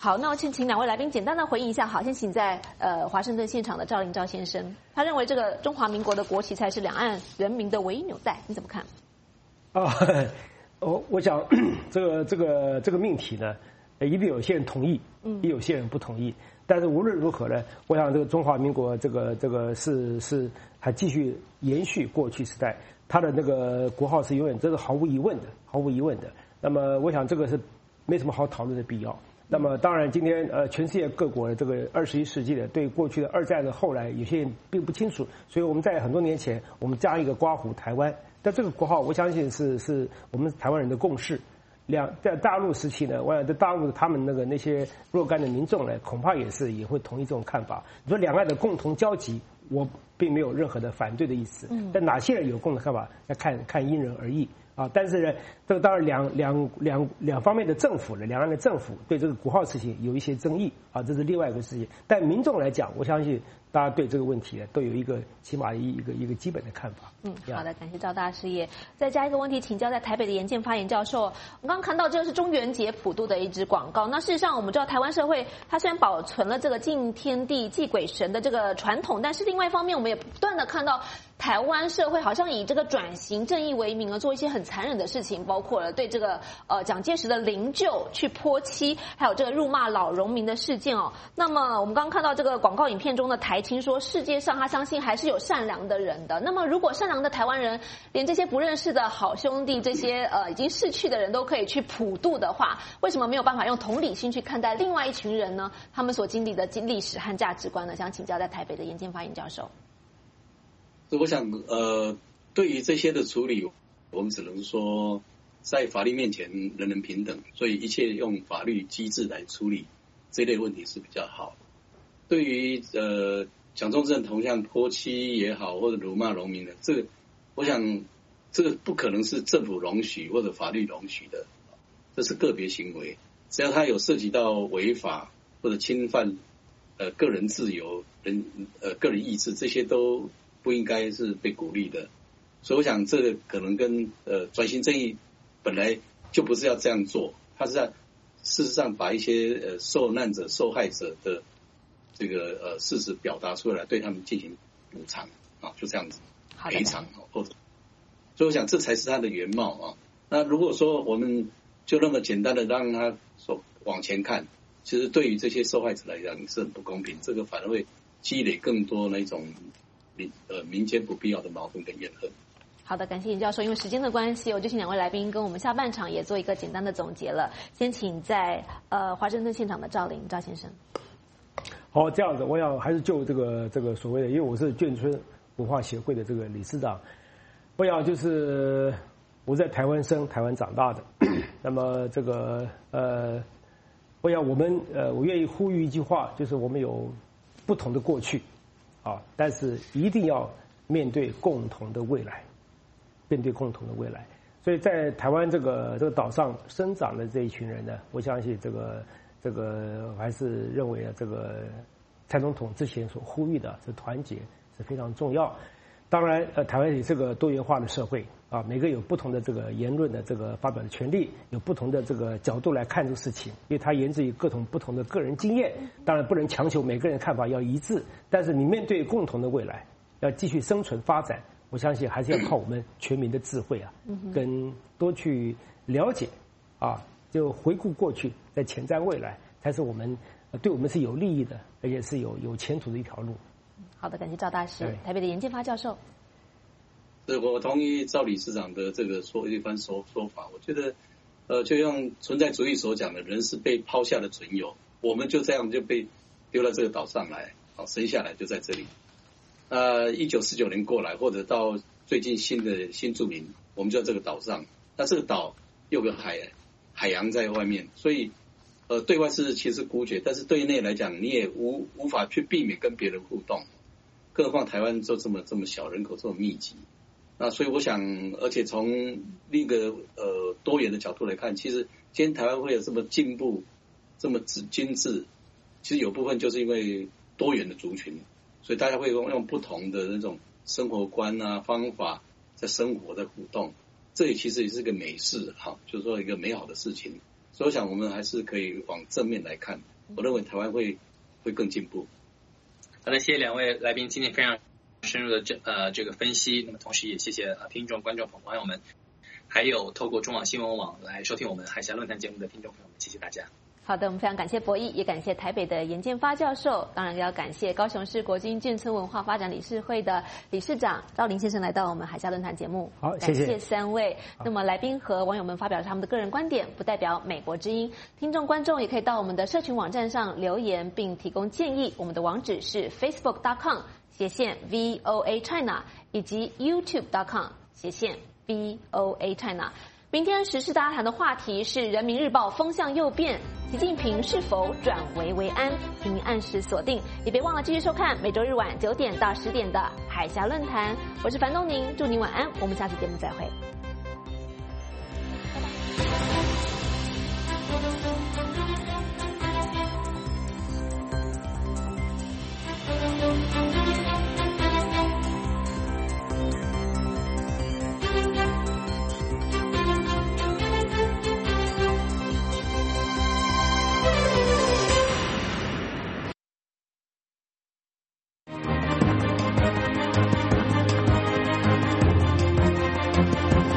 好，那我请两位来宾简单的回应一下。好，先请在华盛顿现场的赵林赵先生，他认为这个中华民国的国旗才是两岸人民的唯一纽带，你怎么看？ 我想这个命题呢，一定有些人同意，也有些人不同意。但是无论如何呢，我想这个中华民国这个是还继续延续过去时代，它的那个国号是永远，这是毫无疑问的。那么我想这个是没什么好讨论的必要。那么当然，今天全世界各国的这个21世纪的对过去的二战的后来，有些人并不清楚，所以我们在很多年前，我们加一个刮胡台湾，但这个国号我相信是我们台湾人的共识。在大陆时期呢，我想在大陆他们那些若干的民众呢，恐怕也会同意这种看法。你说两岸的共同交集，我并没有任何的反对的意思。但哪些人有共同看法，要看因人而异。但是呢，这个当然两方面的政府呢，两岸的政府对这个国号事情有一些争议这是另外一个事情。但民众来讲，我相信大家对这个问题呢，都有一个起码一个基本的看法。 好的，感谢赵大师也再加一个问题请教在台北的严建发严教授。我刚刚看到这个是中元节普渡的一支广告。那事实上我们知道台湾社会它虽然保存了这个敬天地祭鬼神的这个传统，但是另外一方面我们也不断的看到台湾社会好像以这个转型正义为名而做一些很残忍的事情，包括了对这个蒋介石的灵柩去泼漆，还有这个辱骂老农民的事件哦。那么我们刚刚看到这个广告影片中的台青说，世界上他相信还是有善良的人的。那么如果善良的台湾人连这些不认识的好兄弟，这些已经逝去的人都可以去普渡的话，为什么没有办法用同理心去看待另外一群人呢？他们所经历的历史和价值观呢？想请教在台北的严建发严教授。 我想对于这些的处理，我们只能说在法律面前人人平等，所以一切用法律机制来处理这类问题是比较好。对于蒋中正铜像泼漆也好，或者辱骂农民的，这个我想这个不可能是政府容许或者法律容许的，这是个别行为。只要它有涉及到违法或者侵犯个人自由、个人意志，这些都不应该是被鼓励的。所以我想这个可能跟转型正义本来就不是要这样做，它是在事实上把一些受难者、受害者的这个事实表达出来，对他们进行补偿就这样子赔偿或者，所以我想这才是它的原貌那如果说我们就那么简单的让他往前看，其实对于这些受害者来讲是很不公平，这个反而会积累更多那种民间不必要的矛盾跟怨恨。 好的，感谢严教授。因为时间的关系，我就请两位来宾跟我们下半场也做一个简单的总结了。先请在华盛顿现场的赵林赵先生。 好，这样子，我想还是就这个所谓的，因为我是眷村文化协会的这个理事长，我想就是我在台湾生、台湾长大的，那么这个我想我愿意呼吁一句话，就是我们有不同的过去但是一定要面对共同的未来，面对共同的未来。所以在台湾这个岛上生长的这一群人呢，我相信这个我还是认为这个蔡总统之前所呼吁的这团结是非常重要。当然台湾也是个多元化的社会每个有不同的这个言论的这个发表的权利，有不同的这个角度来看这个事情，因为它源自于各种不同的个人经验，当然不能强求每个人看法要一致，但是你面对共同的未来要继续生存发展，我相信还是要靠我们全民的智慧跟多去了解就回顾过去，再前瞻未来，才是我们对我们是有利益的，而且是有前途的一条路。 好的，感谢赵大师。台北的严建发教授。 我同意赵理事长的这个一番说法。我觉得就像存在主义所讲的，人是被抛下的存有，我们就这样就被丢到这个岛上来生下来就在这里。1949年过来，或者到最近新住民，我们就在这个岛上。那这个岛有个海洋在外面，所以对外是其实孤绝，但是对内来讲，你也无法去避免跟别人互动，更何况台湾就这么小，人口这么密集。那所以我想，而且从另一个多元的角度来看，其实今天台湾会有这么进步，这么精致，其实有部分就是因为多元的族群，所以大家会用不同的那种生活观方法在生活在互动，这里其实也是个美事就是说一个美好的事情。 所以我想我们还是可以往正面来看，我认为台湾会更进步。 好的，谢谢两位来宾今天非常深入的这个分析，那么同时也谢谢听众、观众朋友们，还有透过中网新闻网来收听我们海峡论坛节目的听众朋友们，谢谢大家。 好的，我们非常感谢博弈，也感谢台北的严建发教授，当然也要感谢高雄市国军眷村文化发展理事会的理事长赵林先生来到我们海峡论坛节目。 好，谢谢。 感谢三位。那么来宾和网友们发表他们的个人观点，不代表美国之音。听众观众也可以到我们的社群网站上留言并提供建议，我们的网址是 facebook.com/VOA China 以及 youtube.com/VOA China。明天时事大家谈的话题是《人民日报》风向又变，习近平是否转危为安？请您按时锁定，也别忘了继续收看每周日晚9点到10点的海峡论坛。我是樊东宁，祝您晚安，我们下次节目再会。拜拜。